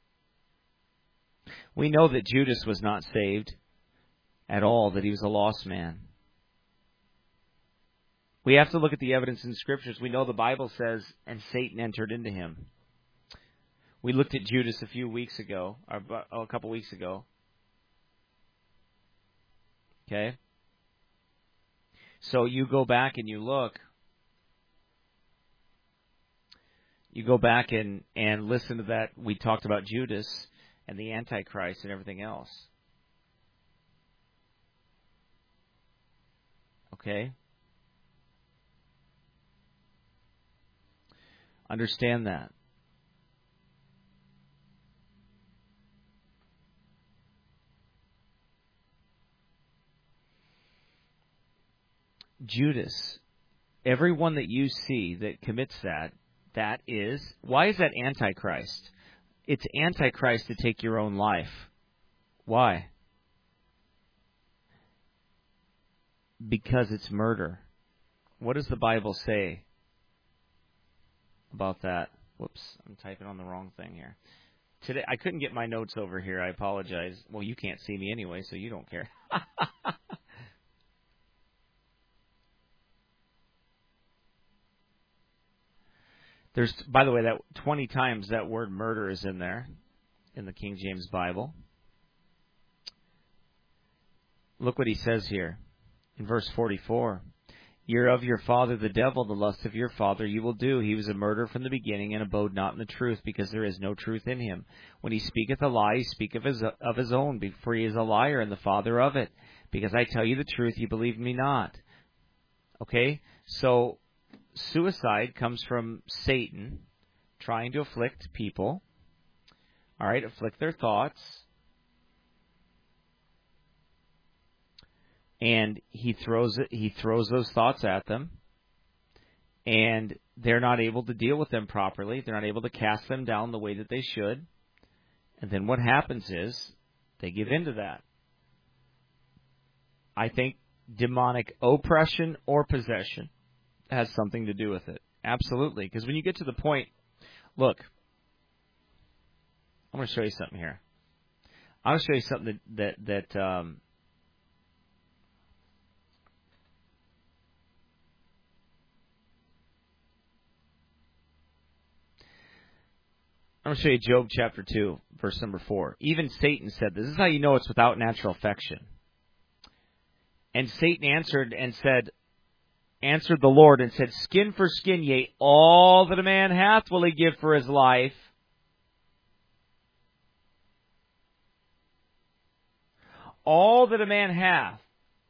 We know that Judas was not saved at all, that he was a lost man. We have to look at the evidence in the Scriptures. We know the Bible says, and Satan entered into him. We looked at Judas a few weeks ago, or a couple weeks ago. Okay? So you go back and you look. You go back and, and listen to that. We talked about Judas and the Antichrist and everything else. Okay? Understand that. Judas, everyone that you see that commits that, that is, why is that Antichrist? It's Antichrist to take your own life. Why? Because it's murder. What does the Bible say about that? Whoops, I'm typing on the wrong thing here. Today, I couldn't get my notes over here. I apologize. Well, you can't see me anyway, so you don't care. There's, by the way, that twenty times that word murder is in there in the King James Bible. Look what he says here in verse forty-four. You're of your father the devil, the lust of your father you will do. He was a murderer from the beginning and abode not in the truth, because there is no truth in him. When he speaketh a lie, he speaketh of his, of his own, for he is a liar and the father of it. Because I tell you the truth, you believe me not. Okay? So suicide comes from Satan trying to afflict people. All right, afflict their thoughts. And he throws it, he throws those thoughts at them. And they're not able to deal with them properly. They're not able to cast them down the way that they should. And then what happens is they give in to that. I think demonic oppression or possession has something to do with it. Absolutely. Because when you get to the point, look, I'm going to show you something here. I'm going to show you something that, that, that um, I'm going to show you Job chapter two, verse number four. Even Satan said this. This is how you know it's without natural affection. And Satan answered and said, answered the Lord and said, skin for skin, yea, all that a man hath will he give for his life. All that a man hath.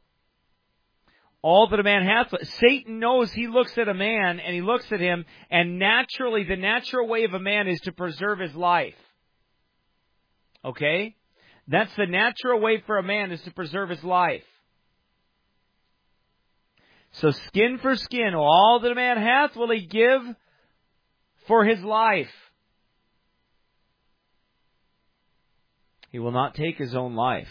All that a man hath. Satan knows he looks at a man and he looks at him, and naturally, the natural way of a man is to preserve his life. Okay? That's the natural way for a man, is to preserve his life. So skin for skin, all that a man hath will he give for his life. He will not take his own life.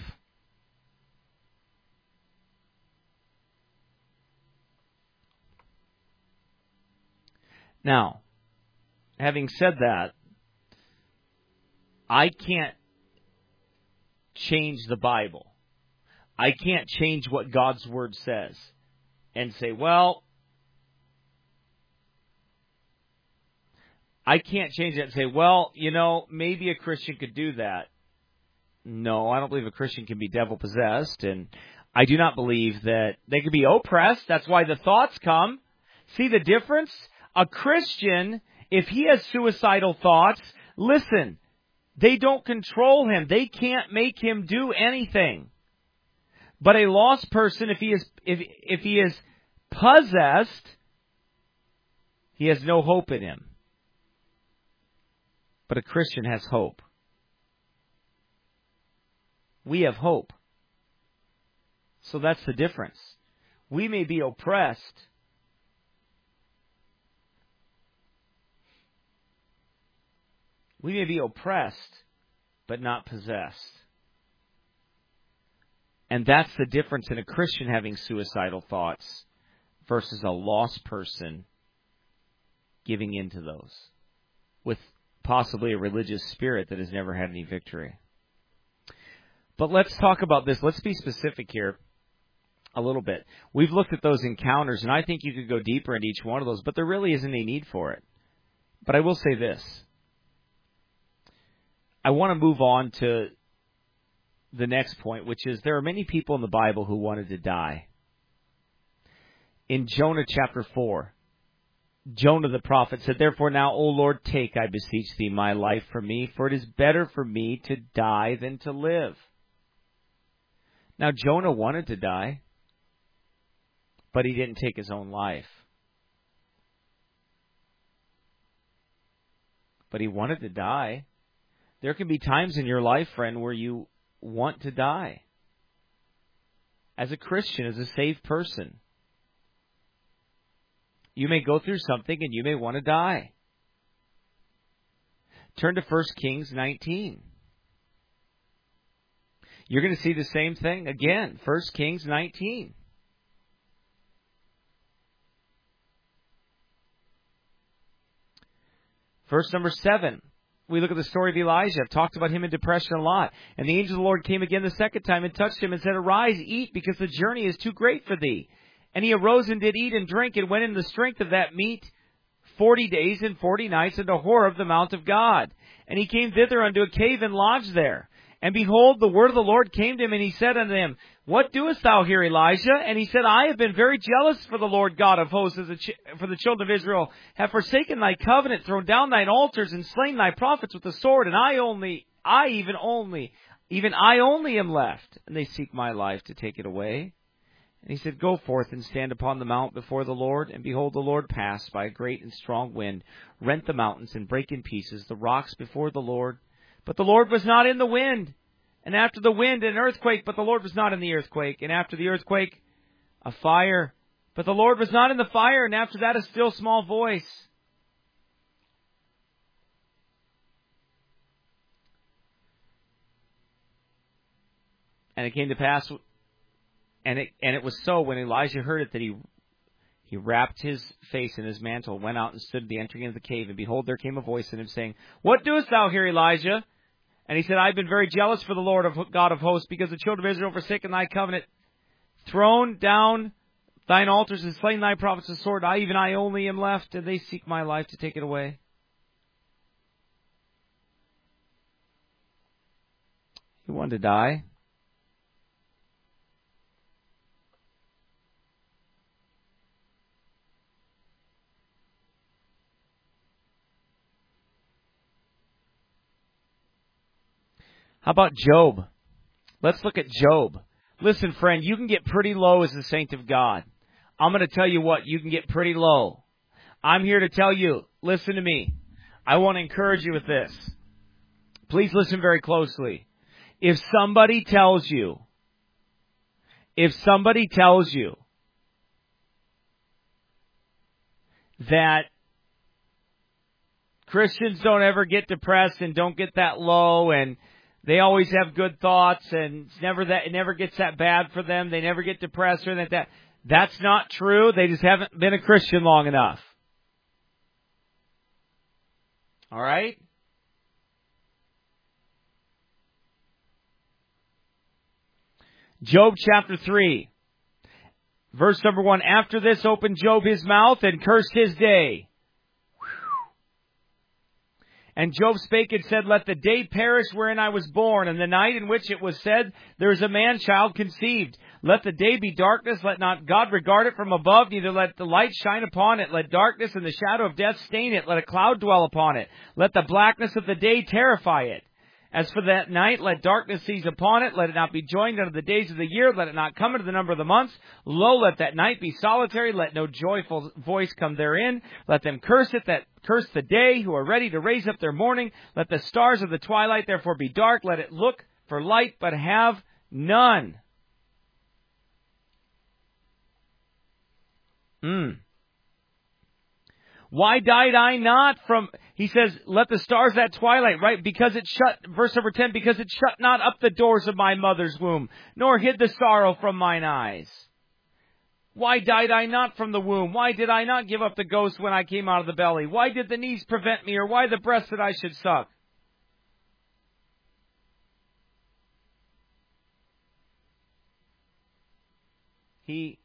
Now, having said that, I can't change the Bible. I can't change what God's Word says and say, well, I can't change it and say, well, you know, maybe a Christian could do that. No, I don't believe a Christian can be devil-possessed, and I do not believe that they can be oppressed. That's why the thoughts come. See the difference? A Christian, if he has suicidal thoughts, listen, they don't control him. They can't make him do anything. But a lost person, if he is if if he is possessed, he has no hope in him. But a Christian has hope. We have hope. So that's the difference. We may be oppressed, We may be oppressed, but not possessed. And that's the difference in a Christian having suicidal thoughts versus a lost person giving into those with possibly a religious spirit that has never had any victory. But let's talk about this. Let's be specific here a little bit. We've looked at those encounters, and I think you could go deeper into each one of those, but there really isn't any need for it. But I will say this. I want to move on to the next point, which is there are many people in the Bible who wanted to die. In Jonah chapter four, Jonah the prophet said, therefore now, O Lord, take, I beseech thee, my life from me, for it is better for me to die than to live. Now, Jonah wanted to die, but he didn't take his own life. But he wanted to die. There can be times in your life, friend, where you want to die. As a Christian, as a saved person. You may go through something and you may want to die. Turn to First Kings nineteen. You're going to see the same thing again. First Kings nineteen. Verse number seven. We look at the story of Elijah. I've talked about him in depression a lot. And the angel of the Lord came again the second time and touched him and said, arise, eat, because the journey is too great for thee. And he arose and did eat and drink and went in the strength of that meat forty days and forty nights unto Horeb, the mount of God. And he came thither unto a cave and lodged there. And behold, the word of the Lord came to him, and he said unto him, what doest thou here, Elijah? And he said, I have been very jealous for the Lord God of hosts, as ch- for the children of Israel, have forsaken thy covenant, thrown down thine altars, and slain thy prophets with the sword. And I only, I even only, even I only am left. And they seek my life to take it away. And he said, go forth and stand upon the mount before the Lord. And behold, the Lord passed by a great and strong wind, rent the mountains, and brake in pieces the rocks before the Lord. But the Lord was not in the wind. And after the wind, an earthquake, but the Lord was not in the earthquake. And after the earthquake, a fire, but the Lord was not in the fire. And after that, a still small voice. And it came to pass, and it and it was so when Elijah heard it that he he wrapped his face in his mantle, went out and stood at the entering of the cave. And behold, there came a voice in him saying, what doest thou here, Elijah? And he said, I have been very jealous for the Lord of God of hosts, because the children of Israel have forsaken thy covenant, thrown down thine altars, and slain thy prophets with the sword. I, even I only am left, and they seek my life to take it away. wanted to die. How about Job? Let's look at Job. Listen, friend, you can get pretty low as a saint of God. I'm going to tell you what, you can get pretty low. I'm here to tell you, listen to me. I want to encourage you with this. Please listen very closely. If somebody tells you, if somebody tells you that Christians don't ever get depressed and don't get that low and they always have good thoughts and it's never that, it never gets that bad for them, they never get depressed or that, that, that's not true. They just haven't been a Christian long enough. All right? Job chapter three, verse number one. After this opened Job his mouth and cursed his day. And Job spake and said, let the day perish wherein I was born, and the night in which it was said, there is a man-child conceived. Let the day be darkness, let not God regard it from above, neither let the light shine upon it. Let darkness and the shadow of death stain it, let a cloud dwell upon it. Let the blackness of the day terrify it. As for that night, let darkness seize upon it. Let it not be joined unto the days of the year. Let it not come into the number of the months. Lo, let that night be solitary. Let no joyful voice come therein. Let them curse it that curse the day, who are ready to raise up their mourning. Let the stars of the twilight therefore be dark. Let it look for light, but have none. Hmm. Why died I not from, he says, let the stars that twilight, right? Because it shut, verse number ten, because it shut not up the doors of my mother's womb, nor hid the sorrow from mine eyes. Why died I not from the womb? Why did I not give up the ghost when I came out of the belly? Why did the knees prevent me, or why the breast that I should suck? He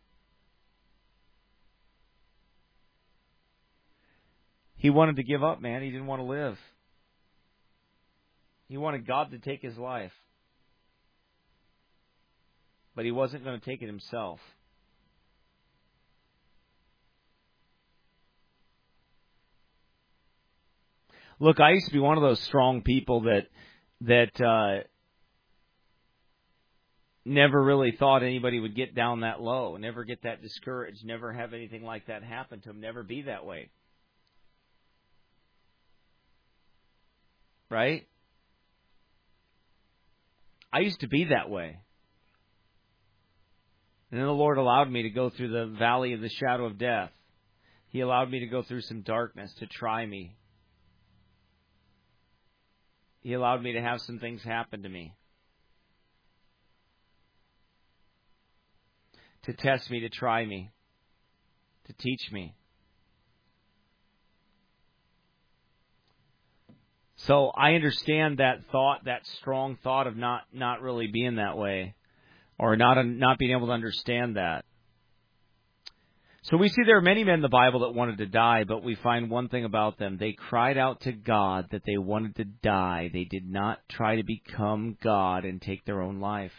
He wanted to give up, man. He didn't want to live. He wanted God to take his life. But he wasn't going to take it himself. Look, I used to be one of those strong people that that uh, never really thought anybody would get down that low, never get that discouraged, never have anything like that happen to them, never be that way. Right? I used to be that way. And then the Lord allowed me to go through the valley of the shadow of death. He allowed me to go through some darkness to try me. He allowed me to have some things happen to me. To test me, to try me. To teach me. So I understand that thought, that strong thought of not, not really being that way, or not not being able to understand that. So we see there are many men in the Bible that wanted to die, but we find one thing about them. They cried out to God that they wanted to die. They did not try to become God and take their own life.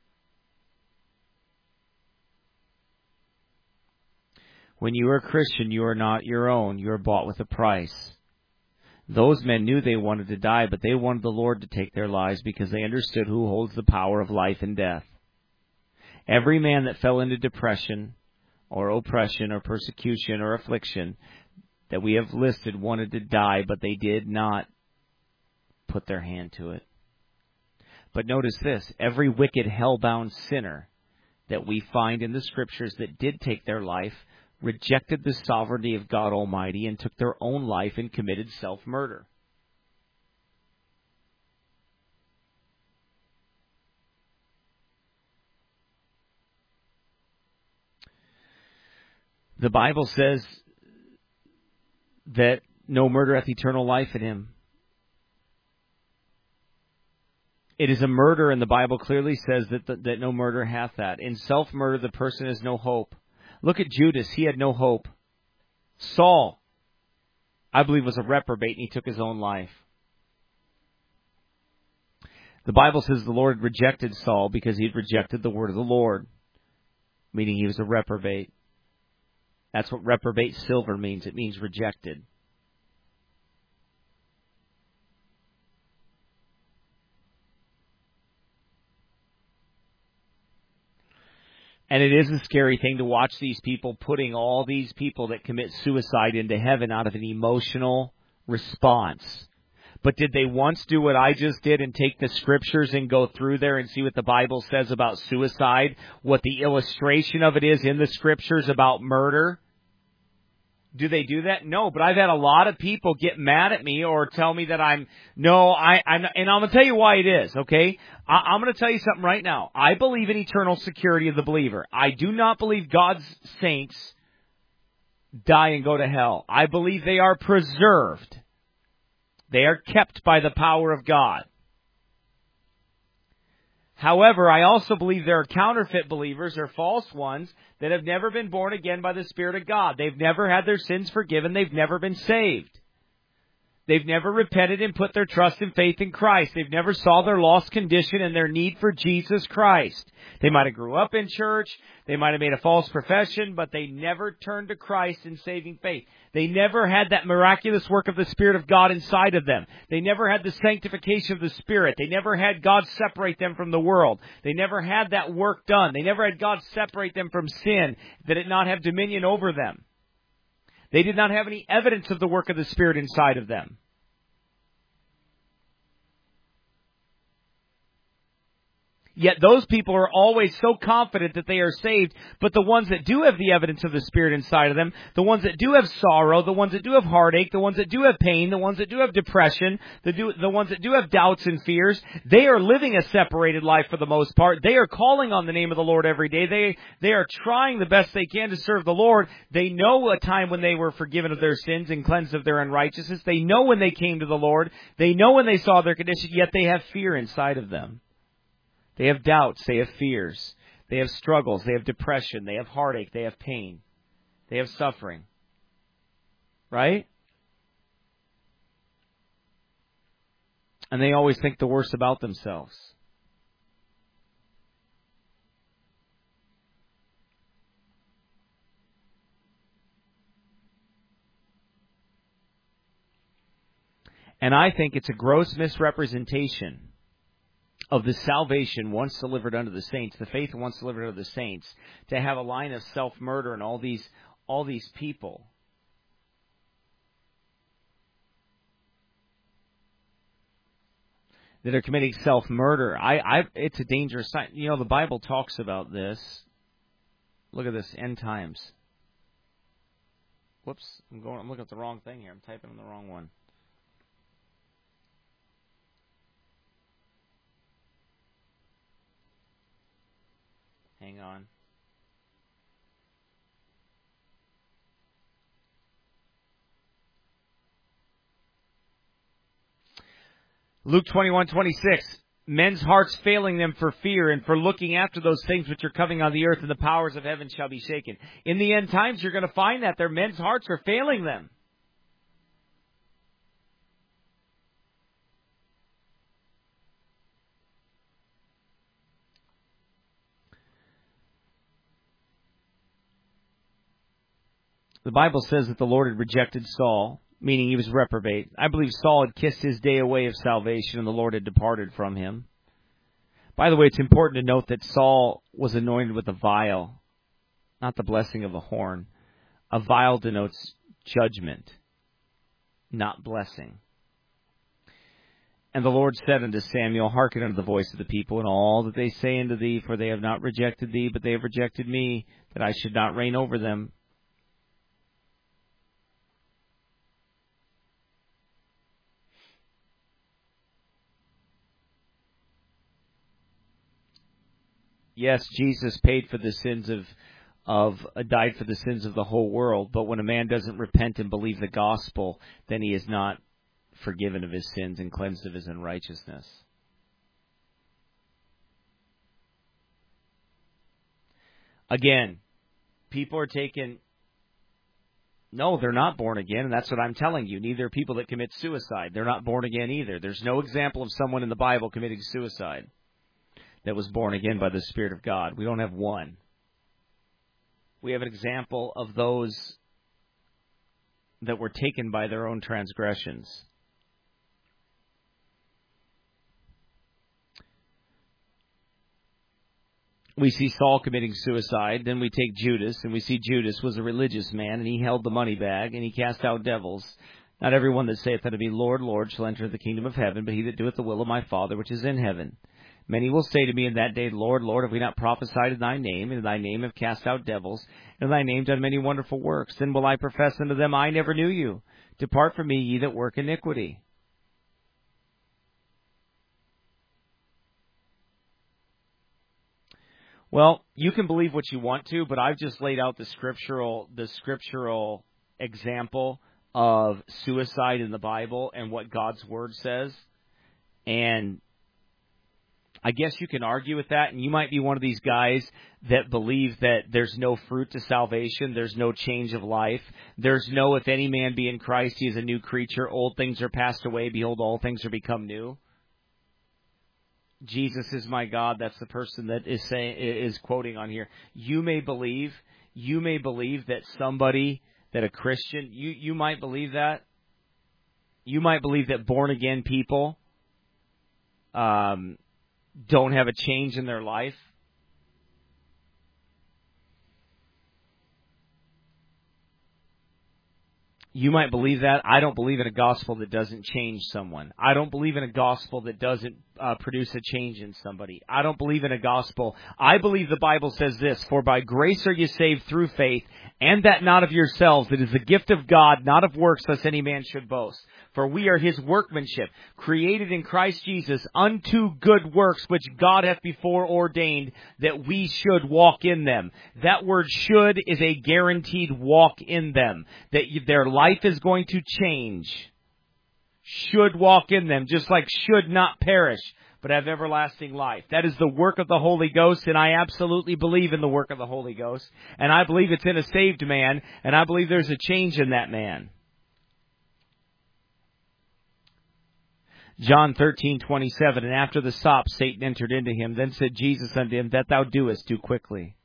When you are a Christian, you are not your own. You are bought with a price. Those men knew they wanted to die, but they wanted the Lord to take their lives because they understood who holds the power of life and death. Every man that fell into depression or oppression or persecution or affliction that we have listed wanted to die, but they did not put their hand to it. But notice this, every wicked, hell-bound sinner that we find in the Scriptures that did take their life rejected the sovereignty of God Almighty and took their own life and committed self-murder. The Bible says that no murder hath eternal life in him. It is a murder, and the Bible clearly says that, that, that no murder hath that. In self-murder, the person has no hope. Look at Judas. He had no hope. Saul, I believe, was a reprobate, and he took his own life. The Bible says the Lord rejected Saul because he had rejected the word of the Lord, meaning he was a reprobate. That's what reprobate silver means. It means rejected. And it is a scary thing to watch these people putting all these people that commit suicide into heaven out of an emotional response. But did they once do what I just did and take the scriptures and go through there and see what the Bible says about suicide? What the illustration of it is in the scriptures about murder? Do they do that? No, but I've had a lot of people get mad at me or tell me that I'm, no, I, I'm, and I'm going to tell you why it is, okay? I, I'm going to tell you something right now. I believe in eternal security of the believer. I do not believe God's saints die and go to hell. I believe they are preserved. They are kept by the power of God. However, I also believe there are counterfeit believers or false ones that have never been born again by the Spirit of God. They've never had their sins forgiven. They've never been saved. They've never repented and put their trust and faith in Christ. They've never saw their lost condition and their need for Jesus Christ. They might have grew up in church. They might have made a false profession, but they never turned to Christ in saving faith. They never had that miraculous work of the Spirit of God inside of them. They never had the sanctification of the Spirit. They never had God separate them from the world. They never had that work done. They never had God separate them from sin, that it not have dominion over them. They did not have any evidence of the work of the Spirit inside of them. Yet those people are always so confident that they are saved, but the ones that do have the evidence of the Spirit inside of them, the ones that do have sorrow, the ones that do have heartache, the ones that do have pain, the ones that do have depression, the, do, the ones that do have doubts and fears, they are living a separated life for the most part. They are calling on the name of the Lord every day. They, they are trying the best they can to serve the Lord. They know a time when they were forgiven of their sins and cleansed of their unrighteousness. They know when they came to the Lord. They know when they saw their condition, yet they have fear inside of them. They have doubts, they have fears, they have struggles, they have depression, they have heartache, they have pain, they have suffering. Right? And they always think the worst about themselves. And I think it's a gross misrepresentation of the salvation once delivered unto the saints, the faith once delivered unto the saints, to have a line of self-murder and all these all these people. That are committing self-murder. I, I, it's a dangerous sign. You know, the Bible talks about this. Look at this, end times. Whoops, I'm going. I'm looking at the wrong thing here. I'm typing in the wrong one. Hang on. Luke twenty-one twenty-six. Men's hearts failing them for fear and for looking after those things which are coming on the earth, and the powers of heaven shall be shaken. In the end times, you're going to find that their men's hearts are failing them. The Bible says that the Lord had rejected Saul, meaning he was reprobate. I believe Saul had kissed his day away of salvation, and the Lord had departed from him. By the way, it's important to note that Saul was anointed with a vial, not the blessing of a horn. A vial denotes judgment, not blessing. And the Lord said unto Samuel, hearken unto the voice of the people, and all that they say unto thee, for they have not rejected thee, but they have rejected me, that I should not reign over them. Yes, Jesus paid for the sins of, of uh, died for the sins of the whole world, but when a man doesn't repent and believe the gospel, then he is not forgiven of his sins and cleansed of his unrighteousness. Again, people are taking No, they're not born again, and that's what I'm telling you. Neither are people that commit suicide. They're not born again either. There's no example of someone in the Bible committing suicide that was born again by the Spirit of God. We don't have one. We have an example of those that were taken by their own transgressions. We see Saul committing suicide. Then we take Judas, and we see Judas was a religious man, and he held the money bag, and he cast out devils. Not everyone that saith unto me, Lord, Lord, shall enter the kingdom of heaven, but he that doeth the will of my Father which is in heaven. Many will say to me in that day, Lord, Lord, have we not prophesied in thy name, and in thy name have cast out devils, and in thy name done many wonderful works? Then will I profess unto them, I never knew you. Depart from me, ye that work iniquity. Well, you can believe what you want to, but I've just laid out the scriptural the scriptural example of suicide in the Bible and what God's Word says. And I guess you can argue with that, and you might be one of these guys that believe that there's no fruit to salvation, there's no change of life, there's no, if any man be in Christ, he is a new creature, old things are passed away, behold, all things are become new. Jesus is my God. That's the person that is saying is quoting on here. You may believe, you may believe that somebody, that a Christian, you, you might believe that. You might believe that born again people um, don't have a change in their life. You might believe that. I don't believe in a gospel that doesn't change someone. I don't believe in a gospel that doesn't uh, produce a change in somebody. I don't believe in a gospel. I believe the Bible says this, for by grace are you saved through faith, and that not of yourselves. It is the gift of God, not of works, lest any man should boast. For we are his workmanship, created in Christ Jesus unto good works, which God hath before ordained that we should walk in them. That word should is a guaranteed walk in them. That their life is going to change. Should walk in them, just like should not perish, but have everlasting life. That is the work of the Holy Ghost, and I absolutely believe in the work of the Holy Ghost. And I believe it's in a saved man, and I believe there's a change in that man. John thirteen twenty-seven, and after the sop Satan entered into him. Then said Jesus unto him, that thou doest, do quickly.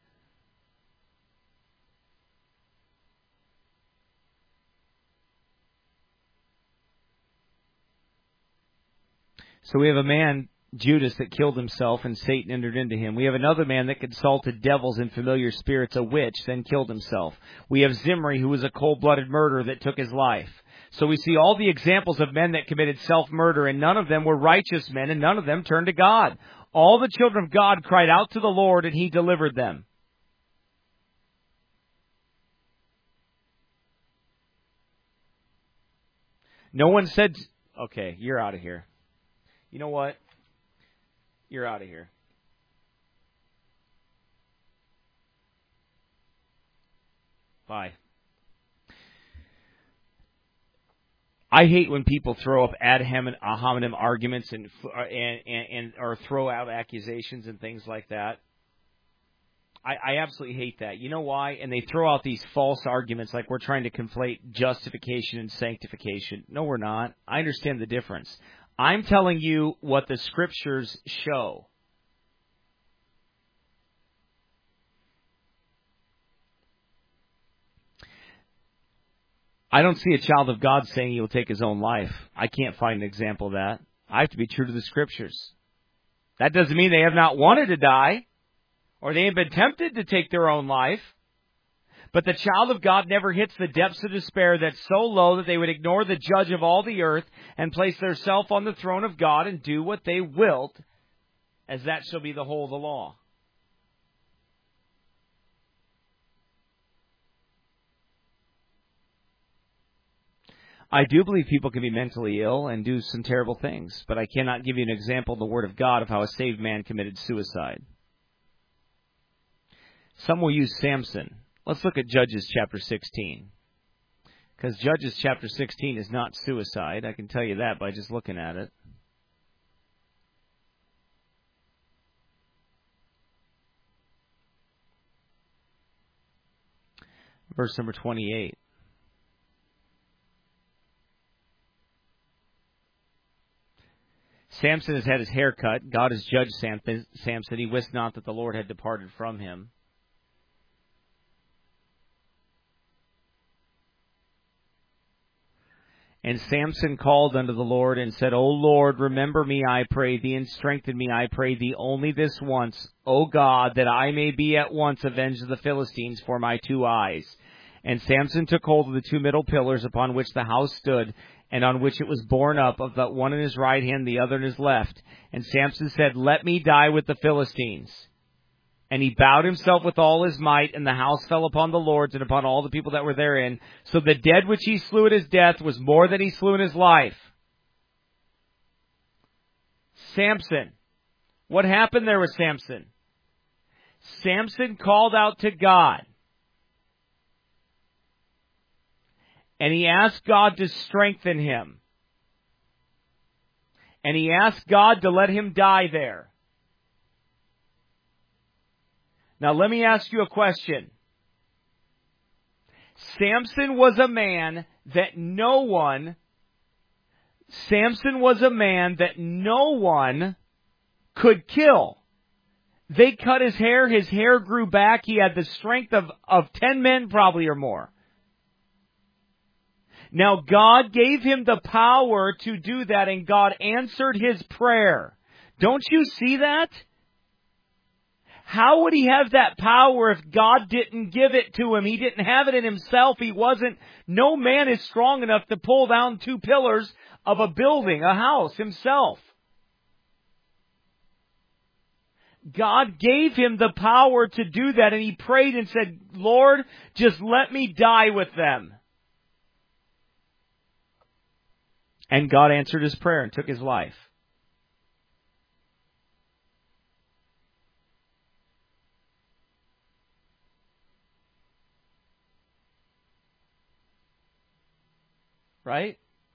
So we have a man, Judas, that killed himself, and Satan entered into him. We have another man that consulted devils and familiar spirits, a witch, then killed himself. We have Zimri, who was a cold-blooded murderer that took his life. So we see all the examples of men that committed self-murder, and none of them were righteous men, and none of them turned to God. All the children of God cried out to the Lord, and he delivered them. No one said, okay, you're out of here. You know what? You're out of here. Bye. I hate when people throw up ad hominem arguments and, and and and or throw out accusations and things like that. I, I absolutely hate that. You know why? And they throw out these false arguments like we're trying to conflate justification and sanctification. No, we're not. I understand the difference. I'm telling you what the Scriptures show. I don't see a child of God saying he will take his own life. I can't find an example of that. I have to be true to the Scriptures. That doesn't mean they have not wanted to die, or they have been tempted to take their own life. But the child of God never hits the depths of despair that's so low that they would ignore the judge of all the earth and place their self on the throne of God and do what they wilt, as that shall be the whole of the law. I do believe people can be mentally ill and do some terrible things, but I cannot give you an example in the Word of God of how a saved man committed suicide. Some will use Samson. Let's look at Judges chapter sixteen. Because Judges chapter sixteen is not suicide. I can tell you that by just looking at it. Verse number twenty-eight. Samson has had his hair cut. God has judged Samson. Samson. He wist not that the Lord had departed from him. And Samson called unto the Lord and said, O Lord, remember me, I pray thee, and strengthen me, I pray thee, only this once, O God, that I may be at once avenged of the Philistines for my two eyes. And Samson took hold of the two middle pillars upon which the house stood, and on which it was borne up, of the one in his right hand, the other in his left. And Samson said, Let me die with the Philistines. And he bowed himself with all his might, and the house fell upon the lords and upon all the people that were therein. So the dead which he slew at his death was more than he slew in his life. Samson. What happened there with Samson? Samson called out to God. And he asked God to strengthen him. And he asked God to let him die there. Now let me ask you a question. Samson was a man that no one, Samson was a man that no one could kill. They cut his hair, his hair grew back, he had the strength of, of ten men probably or more. Now God gave him the power to do that, and God answered his prayer. Don't you see that? How would he have that power if God didn't give it to him? He didn't have it in himself. He wasn't. No man is strong enough to pull down two pillars of a building, a house, himself. God gave him the power to do that, and he prayed and said, Lord, just let me die with them. And God answered his prayer and took his life. Right?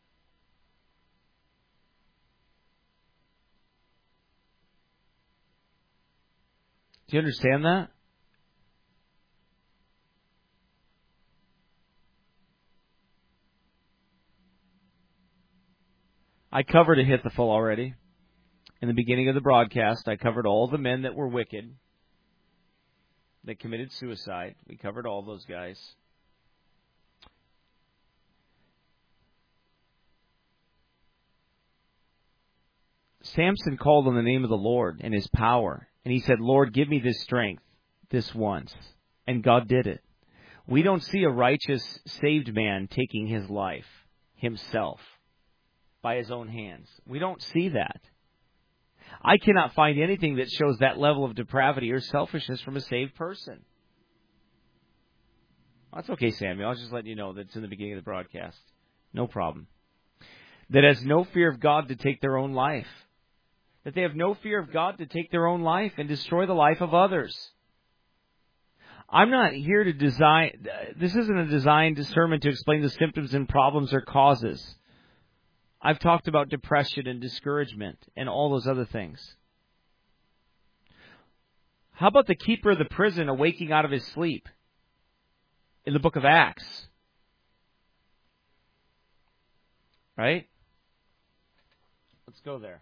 Do you understand that? I covered Ahithophel already. In the beginning of the broadcast, I covered all the men that were wicked, that committed suicide. We covered all those guys. Samson called on the name of the Lord and his power. And he said, Lord, give me this strength this once. And God did it. We don't see a righteous, saved man taking his life himself by his own hands. We don't see that. I cannot find anything that shows that level of depravity or selfishness from a saved person. That's okay, Samuel. I was just letting you know that it's in the beginning of the broadcast. No problem. That has no fear of God to take their own life. That they have no fear of God to take their own life and destroy the life of others. I'm not here to design, this isn't a designed sermon to explain the symptoms and problems or causes. I've talked about depression and discouragement and all those other things. How about the keeper of the prison awaking out of his sleep in the book of Acts? Right? Let's go there.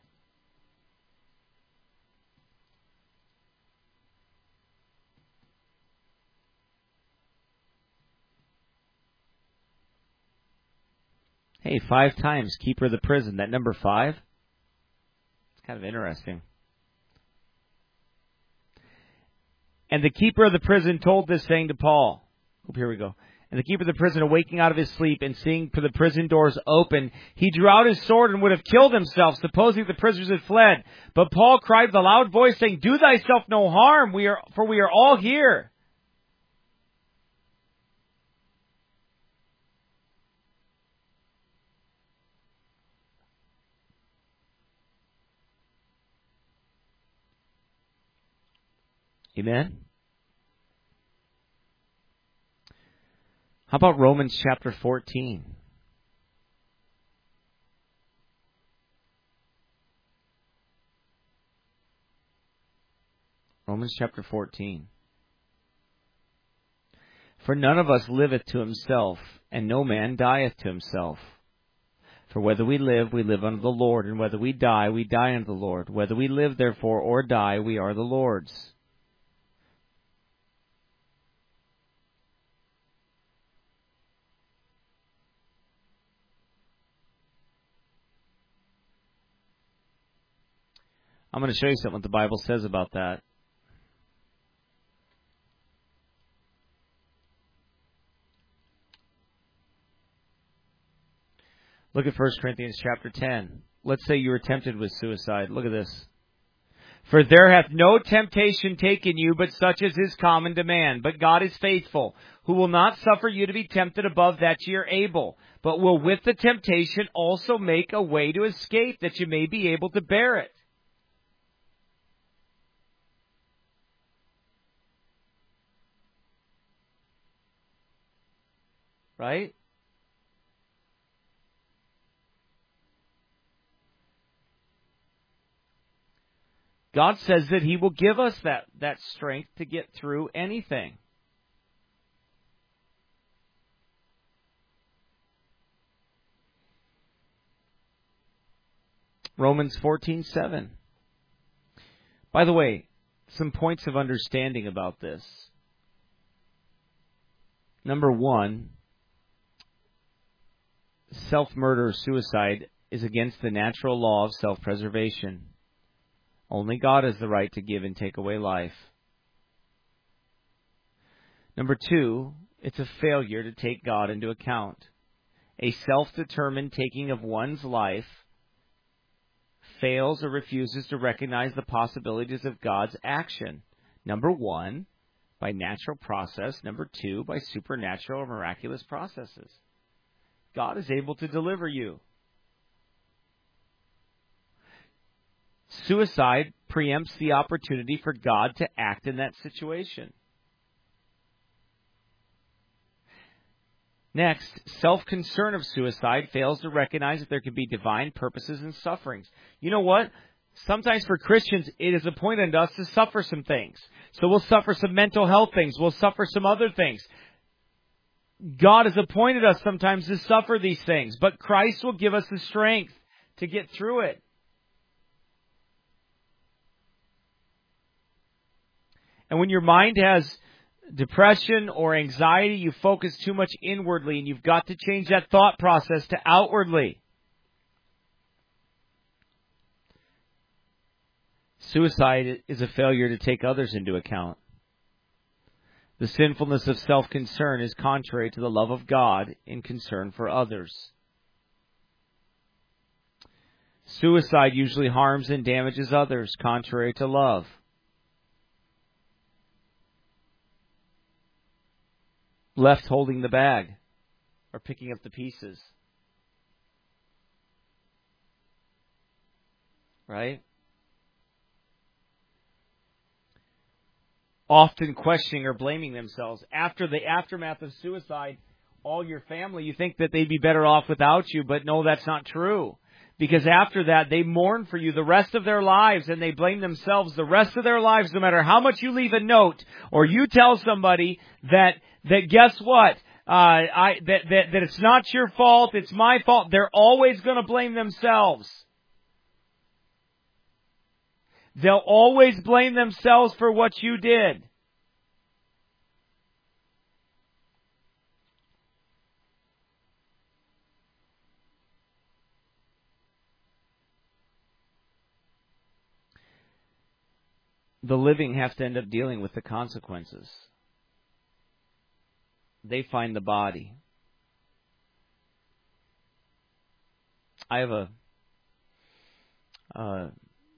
Hey, five times keeper of the prison. That number five? It's kind of interesting. And the keeper of the prison told this saying to Paul. Oh, here we go. And the keeper of the prison, awaking out of his sleep and seeing the prison doors open, he drew out his sword and would have killed himself, supposing the prisoners had fled. But Paul cried with a loud voice, saying, Do thyself no harm, we are, for we are all here. Amen? How about Romans chapter fourteen? Romans chapter fourteen. For none of us liveth to himself, and no man dieth to himself. For whether we live, we live unto the Lord, and whether we die, we die unto the Lord. Whether we live, therefore, or die, we are the Lord's. I'm going to show you something what the Bible says about that. Look at First Corinthians chapter ten. Let's say you were tempted with suicide. Look at this. For there hath no temptation taken you, but such as is common to man. But God is faithful, who will not suffer you to be tempted above that ye are able, but will with the temptation also make a way to escape, that you may be able to bear it. Right? God says that He will give us that, that strength to get through anything. Romans fourteen seven. By the way, some points of understanding about this. Number one, self-murder or suicide is against the natural law of self-preservation. Only God has the right to give and take away life. Number two, it's a failure to take God into account. A self-determined taking of one's life fails or refuses to recognize the possibilities of God's action. Number one, by natural process. Number two, by supernatural or miraculous processes. God is able to deliver you. Suicide preempts the opportunity for God to act in that situation. Next, self-concern of suicide fails to recognize that there can be divine purposes and sufferings. You know what? Sometimes for Christians, it is appointed unto us to suffer some things. So we'll suffer some mental health things. We'll suffer some other things. God has appointed us sometimes to suffer these things, but Christ will give us the strength to get through it. And when your mind has depression or anxiety, you focus too much inwardly, and you've got to change that thought process to outwardly. Suicide is a failure to take others into account. The sinfulness of self-concern is contrary to the love of God in concern for others. Suicide usually harms and damages others, contrary to love. Left holding the bag or picking up the pieces. Right? Often questioning or blaming themselves. After the aftermath of suicide, all your family, you think that they'd be better off without you, but no, that's not true. Because after that, they mourn for you the rest of their lives, and they blame themselves the rest of their lives, no matter how much you leave a note, or you tell somebody that, that guess what, uh, I, that, that, that it's not your fault, it's my fault. They're always going to blame themselves. They'll always blame themselves for what you did. The living have to end up dealing with the consequences. They find the body. I have a uh,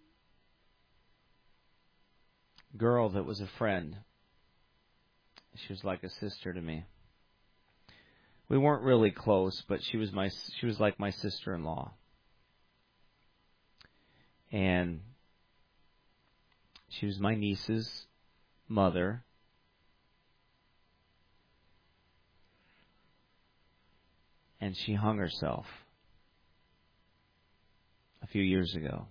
girl that was a friend. She was like a sister to me. We weren't really close, but she was my she was like my sister-in-law. And she was my niece's mother. And she hung herself a few years ago.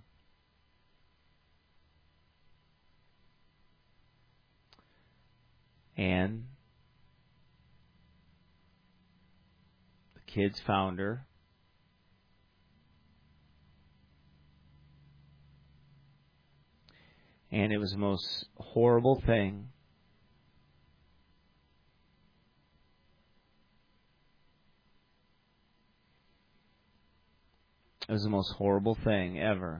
And the kids found her. And it was the most horrible thing. It was the most horrible thing ever.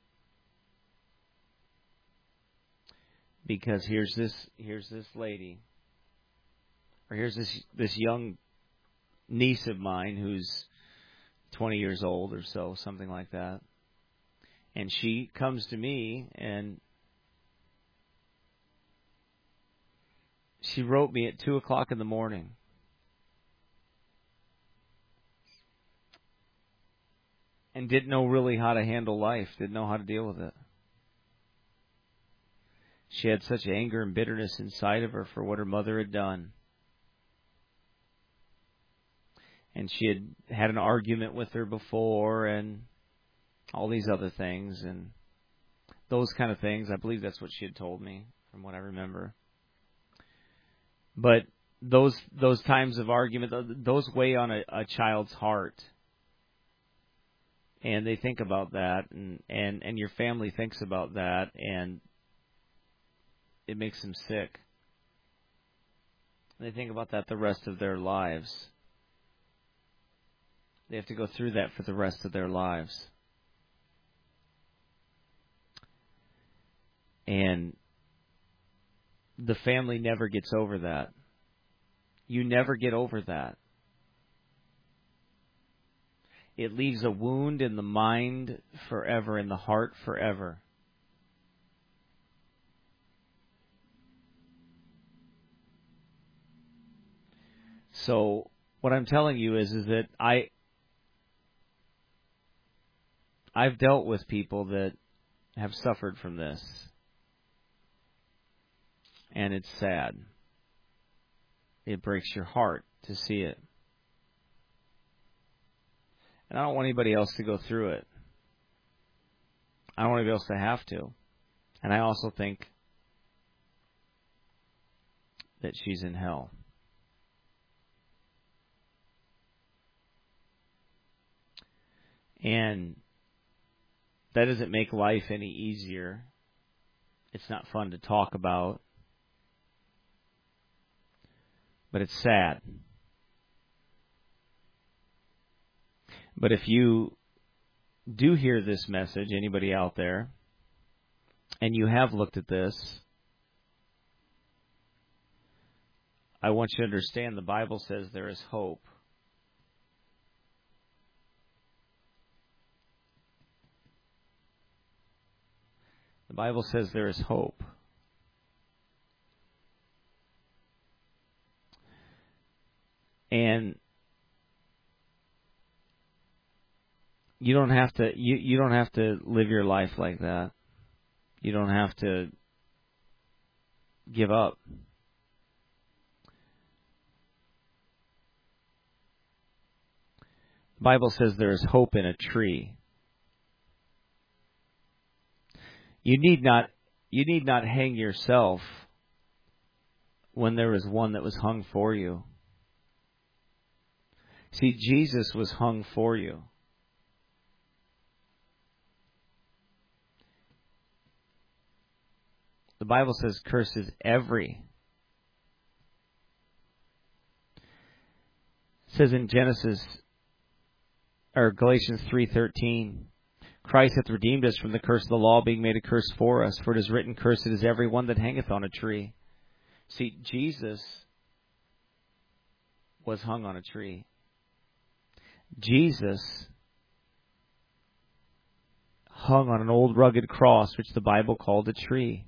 Because here's this here's this lady, or here's this this young niece of mine who's twenty years old or so, something like that. And she comes to me and she wrote me at two o'clock in the morning. And didn't know really how to handle life, didn't know how to deal with it. She had such anger and bitterness inside of her for what her mother had done. And she had had an argument with her before and all these other things and those kind of things. I believe that's what she had told me from what I remember. But those those times of argument, those weigh on a, a child's heart. And they think about that, and, and, and your family thinks about that, and it makes them sick. They think about that the rest of their lives. They have to go through that for the rest of their lives. And the family never gets over that. You never get over that. It leaves a wound in the mind forever, in the heart forever. So what I'm telling you is, is that I, I've dealt with people that have suffered from this. And it's sad. It breaks your heart to see it. And I don't want anybody else to go through it. I don't want anybody else to have to. And I also think that she's in hell. And that doesn't make life any easier. It's not fun to talk about. But it's sad. But if you do hear this message, anybody out there, and you have looked at this, I want you to understand the Bible says there is hope. The Bible says there is hope. And you don't have to you, you don't have to live your life like that. You don't have to give up. The Bible says there is hope in a tree. You need not you need not hang yourself when there is one that was hung for you. See, Jesus was hung for you. The Bible says, "Cursed is every." It says in Genesis or Galatians three thirteen, Christ hath redeemed us from the curse of the law, being made a curse for us. For it is written, "Cursed is every one that hangeth on a tree." See, Jesus was hung on a tree. Jesus hung on an old rugged cross, which the Bible called a tree.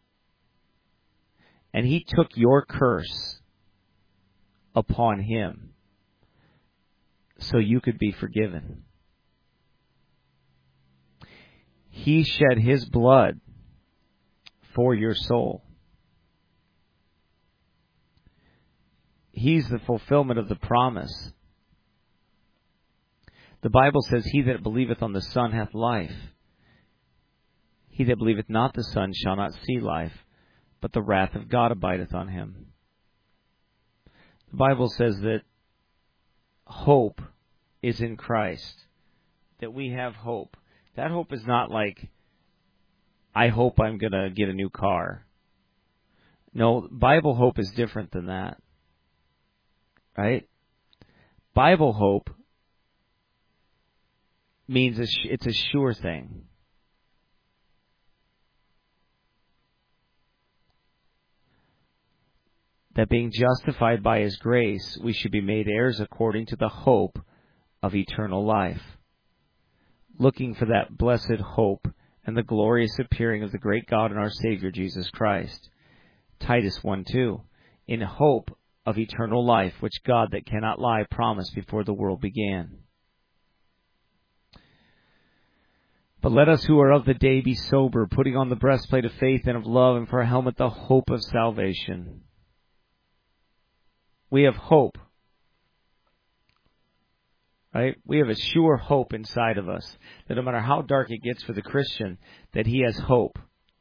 And he took your curse upon him so you could be forgiven. He shed his blood for your soul. He's the fulfillment of the promise. The Bible says, "He that believeth on the Son hath life. He that believeth not the Son shall not see life, but the wrath of God abideth on him." The Bible says that hope is in Christ, that we have hope. That hope is not like, I hope I'm going to get a new car. No, Bible hope is different than that. Right? Bible hope means it's a sure thing. That being justified by His grace, we should be made heirs according to the hope of eternal life. Looking for that blessed hope and the glorious appearing of the great God and our Savior, Jesus Christ. Titus one two, in hope of eternal life, which God that cannot lie promised before the world began. But let us who are of the day be sober, putting on the breastplate of faith and of love, and for a helmet the hope of salvation. We have hope. Right? We have a sure hope inside of us that no matter how dark it gets for the Christian, that he has hope.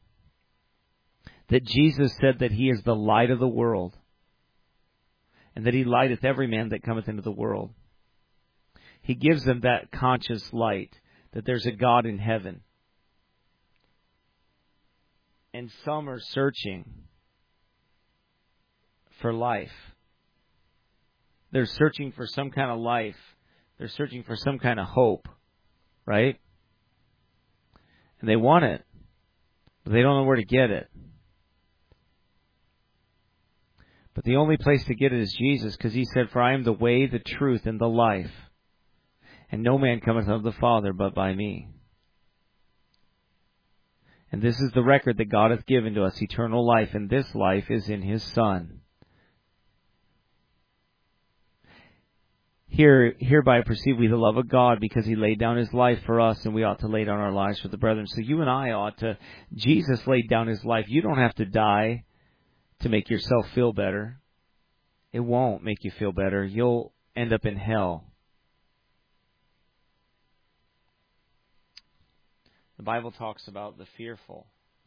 That Jesus said that He is the light of the world, and that He lighteth every man that cometh into the world. He gives them that conscious light, that there's a God in heaven. And some are searching for life. They're searching for some kind of life. They're searching for some kind of hope, right? And they want it, but they don't know where to get it. But the only place to get it is Jesus, because He said, for I am the way, the truth, and the life. And no man cometh unto the Father but by me. And this is the record that God hath given to us, eternal life, and this life is in His Son. Here, hereby perceive we the love of God, because He laid down His life for us, and we ought to lay down our lives for the brethren. So you and I ought to, Jesus laid down His life. You don't have to die to make yourself feel better. It won't make you feel better. You'll end up in hell. The Bible talks about the fearful.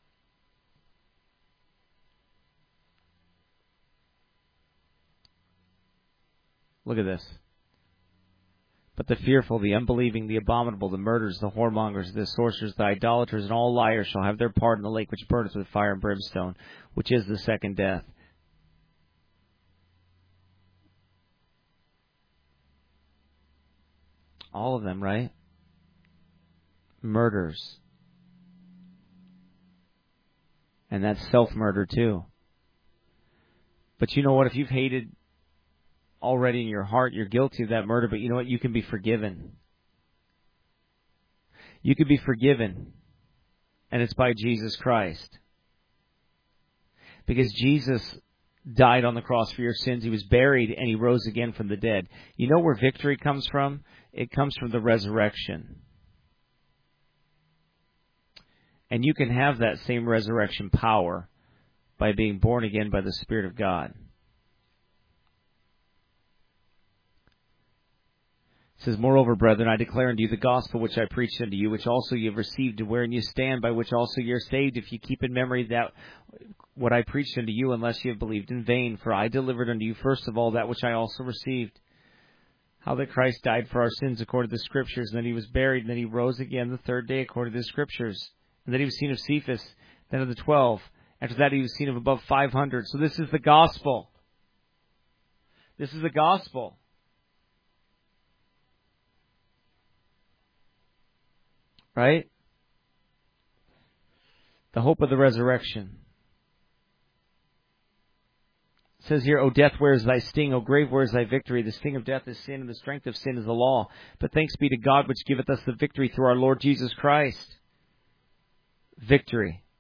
Look at this. But the fearful, the unbelieving, the abominable, the murderers, the whoremongers, the sorcerers, the idolaters, and all liars shall have their part in the lake which burneth with fire and brimstone, which is the second death. All of them, right? Murders. And that's self-murder too. But you know what? If you've hated already in your heart, you're guilty of that murder, but you know what? You can be forgiven. You can be forgiven. And it's by Jesus Christ. Because Jesus died on the cross for your sins. He was buried and He rose again from the dead. You know where victory comes from? It comes from the resurrection. And you can have that same resurrection power by being born again by the Spirit of God. It says, moreover, brethren, I declare unto you the gospel which I preached unto you, which also ye have received, wherein you stand, by which also ye are saved, if ye keep in memory that what I preached unto you, unless ye have believed in vain. For I delivered unto you first of all that which I also received, how that Christ died for our sins according to the Scriptures, and that He was buried, and that He rose again the third day according to the Scriptures, and that He was seen of Cephas, then of the twelve. After that He was seen of above five hundred. So this is the gospel. This is the gospel. Right? The hope of the resurrection. It says here, O death, where is thy sting? O grave, where is thy victory? The sting of death is sin, and the strength of sin is the law. But thanks be to God, which giveth us the victory through our Lord Jesus Christ. Victory.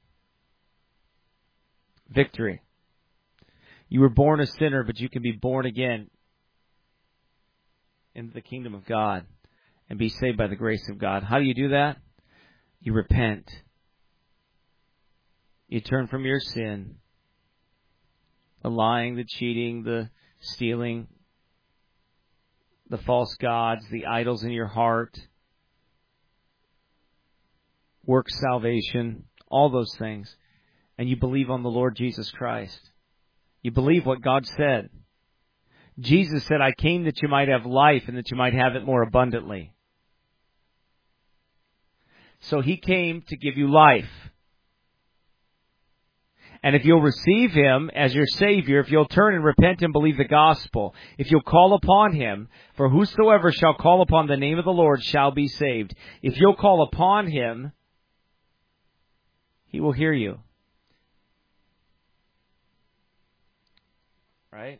Victory. You were born a sinner, but you can be born again into the kingdom of God and be saved by the grace of God. How do you do that? You repent. You turn from your sin. The lying, the cheating, the stealing, the false gods, the idols in your heart, work salvation, all those things. And you believe on the Lord Jesus Christ. You believe what God said. Jesus said, I came that you might have life and that you might have it more abundantly. So He came to give you life. And if you'll receive Him as your Savior, if you'll turn and repent and believe the gospel, if you'll call upon Him, for whosoever shall call upon the name of the Lord shall be saved. If you'll call upon Him, He will hear you. Right?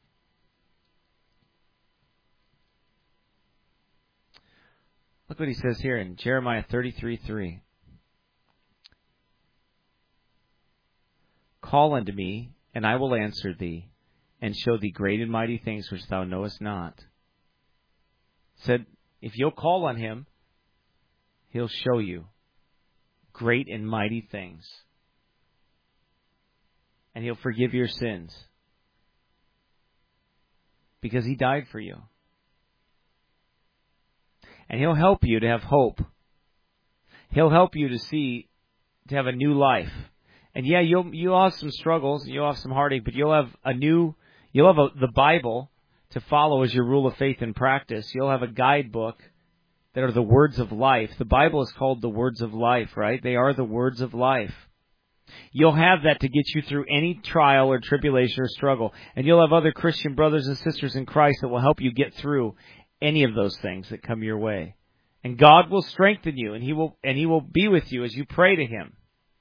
Look what He says here in Jeremiah thirty-three three. Call unto me, and I will answer thee, and show thee great and mighty things which thou knowest not. Said, if you'll call on Him, He'll show you great and mighty things. And He'll forgive your sins. Because He died for you. And He'll help you to have hope. He'll help you to see, to have a new life. And yeah, you'll you'll have some struggles, you'll have some heartache, but you'll have a new, you'll have a, the Bible to follow as your rule of faith and practice. You'll have a guidebook that are the words of life. The Bible is called the words of life, right? They are the words of life. You'll have that to get you through any trial or tribulation or struggle. And you'll have other Christian brothers and sisters in Christ that will help you get through any of those things that come your way. And God will strengthen you, and He will and He will be with you as you pray to Him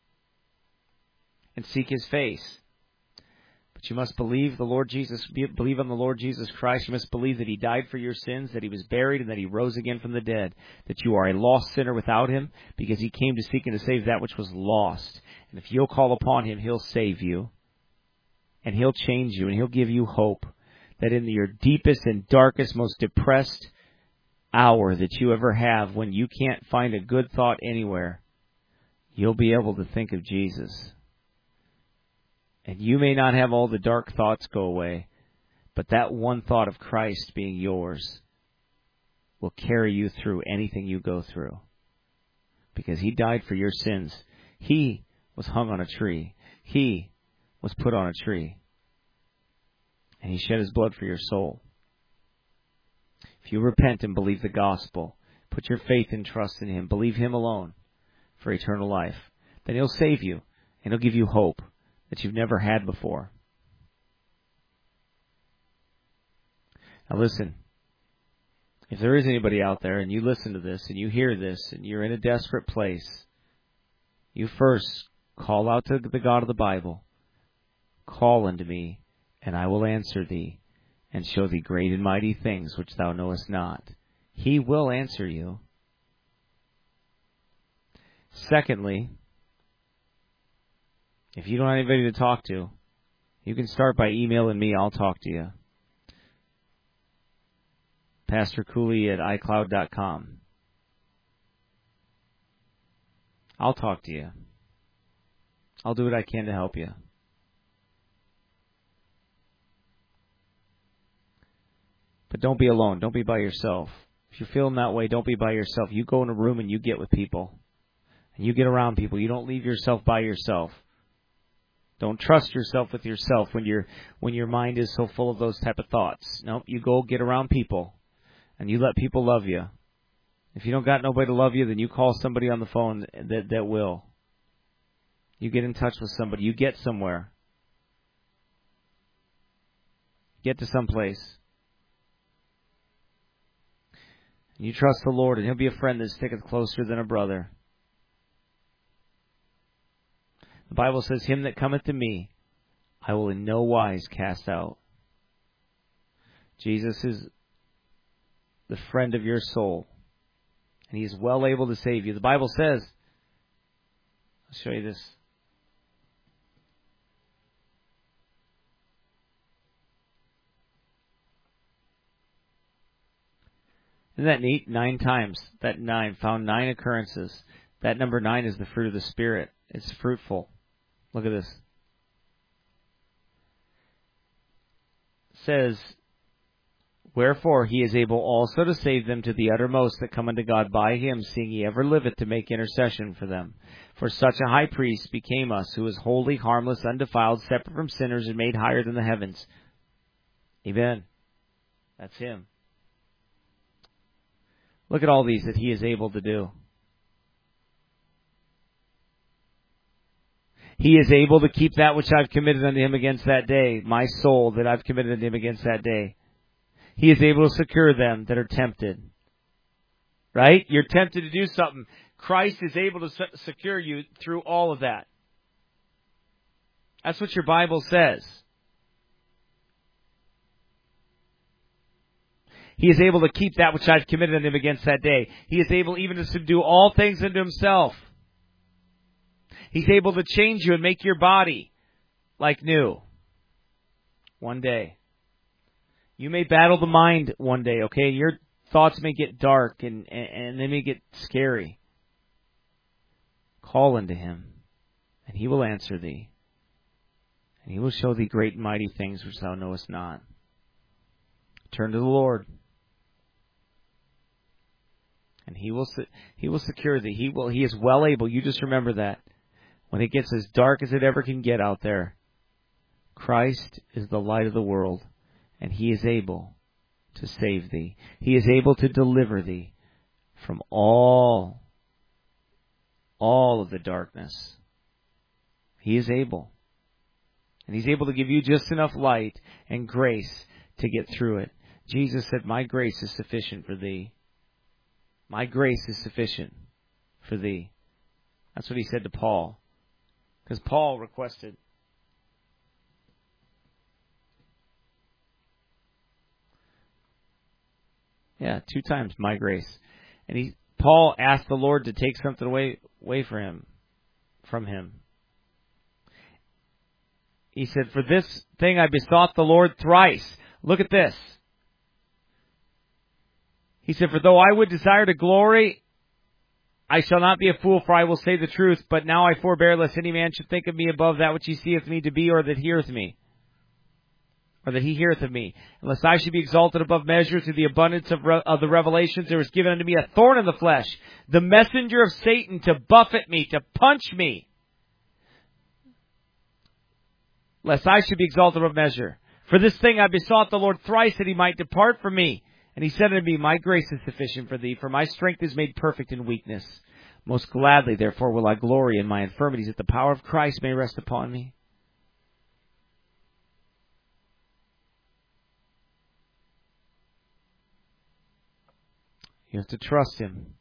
and seek His face. But you must believe the Lord Jesus, believe on the Lord Jesus Christ. You must believe that He died for your sins, that He was buried, and that He rose again from the dead. That you are a lost sinner without Him, because He came to seek and to save that which was lost. And if you'll call upon Him, He'll save you. And He'll change you, and He'll give you hope. That in your deepest and darkest, most depressed hour that you ever have, when you can't find a good thought anywhere, you'll be able to think of Jesus. And you may not have all the dark thoughts go away, but that one thought of Christ being yours will carry you through anything you go through. Because He died for your sins. He was hung on a tree. He was put on a tree. And He shed His blood for your soul. If you repent and believe the gospel, put your faith and trust in Him, believe Him alone for eternal life, then He'll save you, and He'll give you hope that you've never had before. Now listen, if there is anybody out there and you listen to this and you hear this and you're in a desperate place, you first call out to the God of the Bible. Call unto me, and I will answer thee, and show thee great and mighty things which thou knowest not. He will answer you. Secondly, if you don't have anybody to talk to, you can start by emailing me. I'll talk to you. Pastor Cooley at i cloud dot com. I'll talk to you. I'll do what I can to help you. But don't be alone. Don't be by yourself. If you're feeling that way, don't be by yourself. You go in a room and you get with people. And you get around people. You don't leave yourself by yourself. Don't trust yourself with yourself when your when your mind is so full of those type of thoughts. No, you go get around people, and you let people love you. If you don't got nobody to love you, then you call somebody on the phone that that will. You get in touch with somebody. You get somewhere. Get to some place. And you trust the Lord, and He'll be a friend that sticketh closer than a brother. The Bible says, Him that cometh to me, I will in no wise cast out. Jesus is the friend of your soul, and He is well able to save you. The Bible says, I'll show you this. Isn't that neat? Nine times. That nine, found nine occurrences. That number nine is the fruit of the Spirit. It's fruitful. Look at this. It says, Wherefore He is able also to save them to the uttermost that come unto God by Him, seeing He ever liveth to make intercession for them. For such a high priest became us, who is holy, harmless, undefiled, separate from sinners, and made higher than the heavens. Amen. That's Him. Look at all these that He is able to do. He is able to keep that which I've committed unto him against that day, my soul that I've committed unto him against that day. He is able to secure them that are tempted. Right? You're tempted to do something. Christ is able to se- secure you through all of that. That's what your Bible says. He is able to keep that which I've committed unto him against that day. He is able even to subdue all things unto himself. He's able to change you and make your body like new. One day. You may battle the mind one day, okay? Your thoughts may get dark and, and, and they may get scary. Call unto him, and he will answer thee. And he will show thee great and mighty things which thou knowest not. Turn to the Lord. And he will he will secure thee. He will he is well able. You just remember that. When it gets as dark as it ever can get out there, Christ is the light of the world, and he is able to save thee. He is able to deliver thee from all, all of the darkness. He is able. And he's able to give you just enough light and grace to get through it. Jesus said, my grace is sufficient for thee. My grace is sufficient for thee. That's what he said to Paul. Because Paul requested. Yeah, two times, my grace. And he, Paul asked the Lord to take something away, away for him, from him. He said, for this thing I besought the Lord thrice. Look at this. He said, for though I would desire to glory, I shall not be a fool, for I will say the truth. But now I forbear, lest any man should think of me above that which he seeth me to be, or that heareth me, or that he heareth of me. Unless I should be exalted above measure through the abundance of, re- of the revelations, there was given unto me a thorn in the flesh, the messenger of Satan, to buffet me, to punch me, lest I should be exalted above measure. For this thing I besought the Lord thrice, that he might depart from me. And he said unto me, my grace is sufficient for thee, for my strength is made perfect in weakness. Most gladly, therefore, will I glory in my infirmities, that the power of Christ may rest upon me. You have to trust him.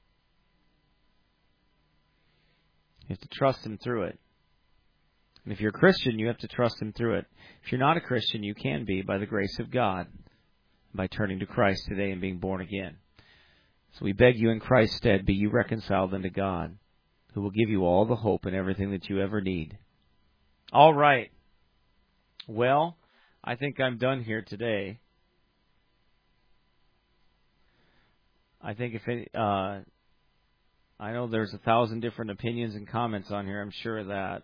You have to trust him through it. And if you're a Christian, you have to trust him through it. If you're not a Christian, you can be by the grace of God, by turning to Christ today and being born again. So we beg you in Christ's stead, be you reconciled unto God, who will give you all the hope and everything that you ever need. All right. Well, I think I'm done here today. I think if it, uh, I know there's a thousand different opinions and comments on here, I'm sure of that.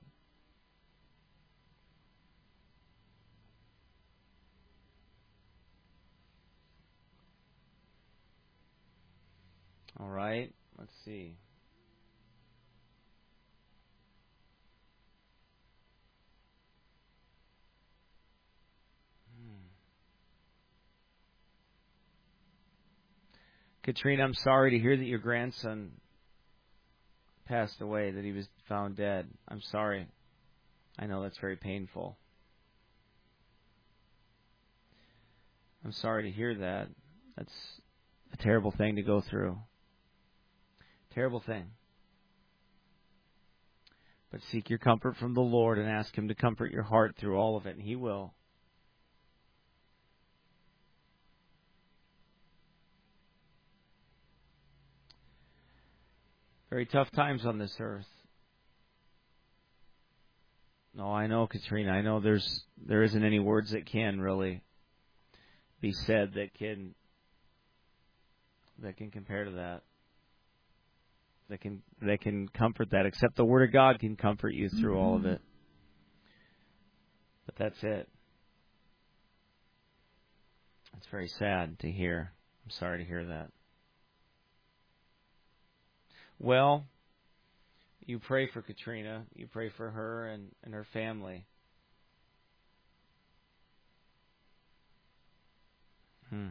All right, let's see. Hmm. Katrina, I'm sorry to hear that your grandson passed away, that he was found dead. I'm sorry. I know that's very painful. I'm sorry to hear that. That's a terrible thing to go through. Terrible thing. But seek your comfort from the Lord and ask him to comfort your heart through all of it, and he will. Very tough times on this earth. No, I know, Katrina. I know there's there isn't any words that can really be said that can that can compare to that. That can that can comfort that, except the Word of God can comfort you through mm-hmm. all of it. But that's it. It's very sad to hear. I'm sorry to hear that. Well, you pray for Katrina. You pray for her and, and her family. Hmm.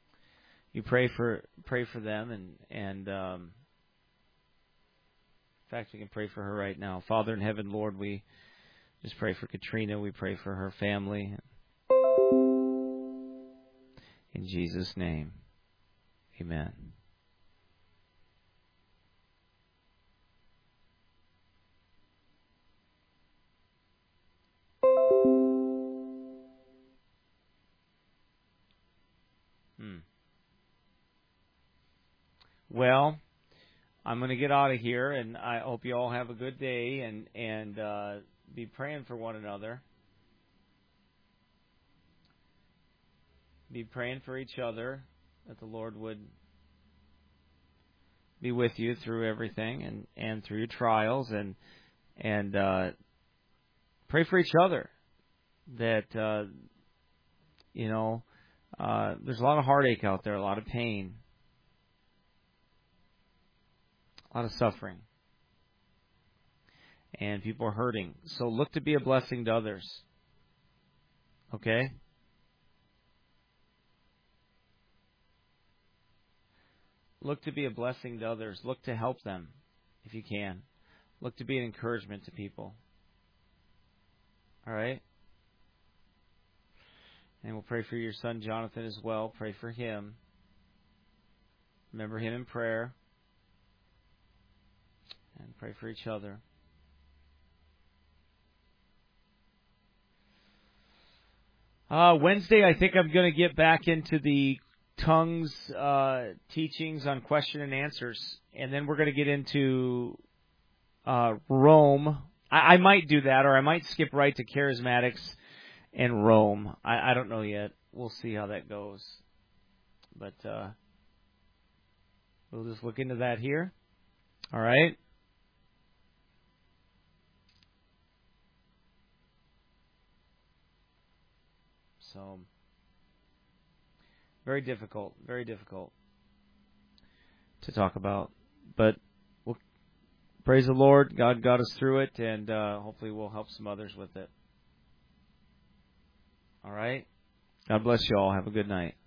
You pray for pray for them and and um, fact, we can pray for her right now. Father in heaven, Lord, we just pray for Katrina. We pray for her family. In Jesus' name, amen. Hmm. Well, I'm going to get out of here, and I hope you all have a good day, and and uh, be praying for one another. Be praying for each other, that the Lord would be with you through everything and, and through your trials, and and uh, pray for each other. That uh, you know, uh, there's a lot of heartache out there, a lot of pain, a lot of suffering, and people are hurting. So look to be a blessing to others. Okay? Look to be a blessing to others. Look to help them if you can. Look to be an encouragement to people. All right? And we'll pray for your son Jonathan as well. Pray for him. Remember him in prayer. And pray for each other. Uh, Wednesday, I think I'm going to get back into the tongues uh, teachings on question and answers, and then we're going to get into uh, Rome. I, I might do that, or I might skip right to charismatics and Rome. I, I don't know yet. We'll see how that goes. But uh, we'll just look into that here. All right. So, very difficult, very difficult to talk about. But we'll praise the Lord. God got us through it, and uh, hopefully we'll help some others with it. All right? God bless you all. Have a good night.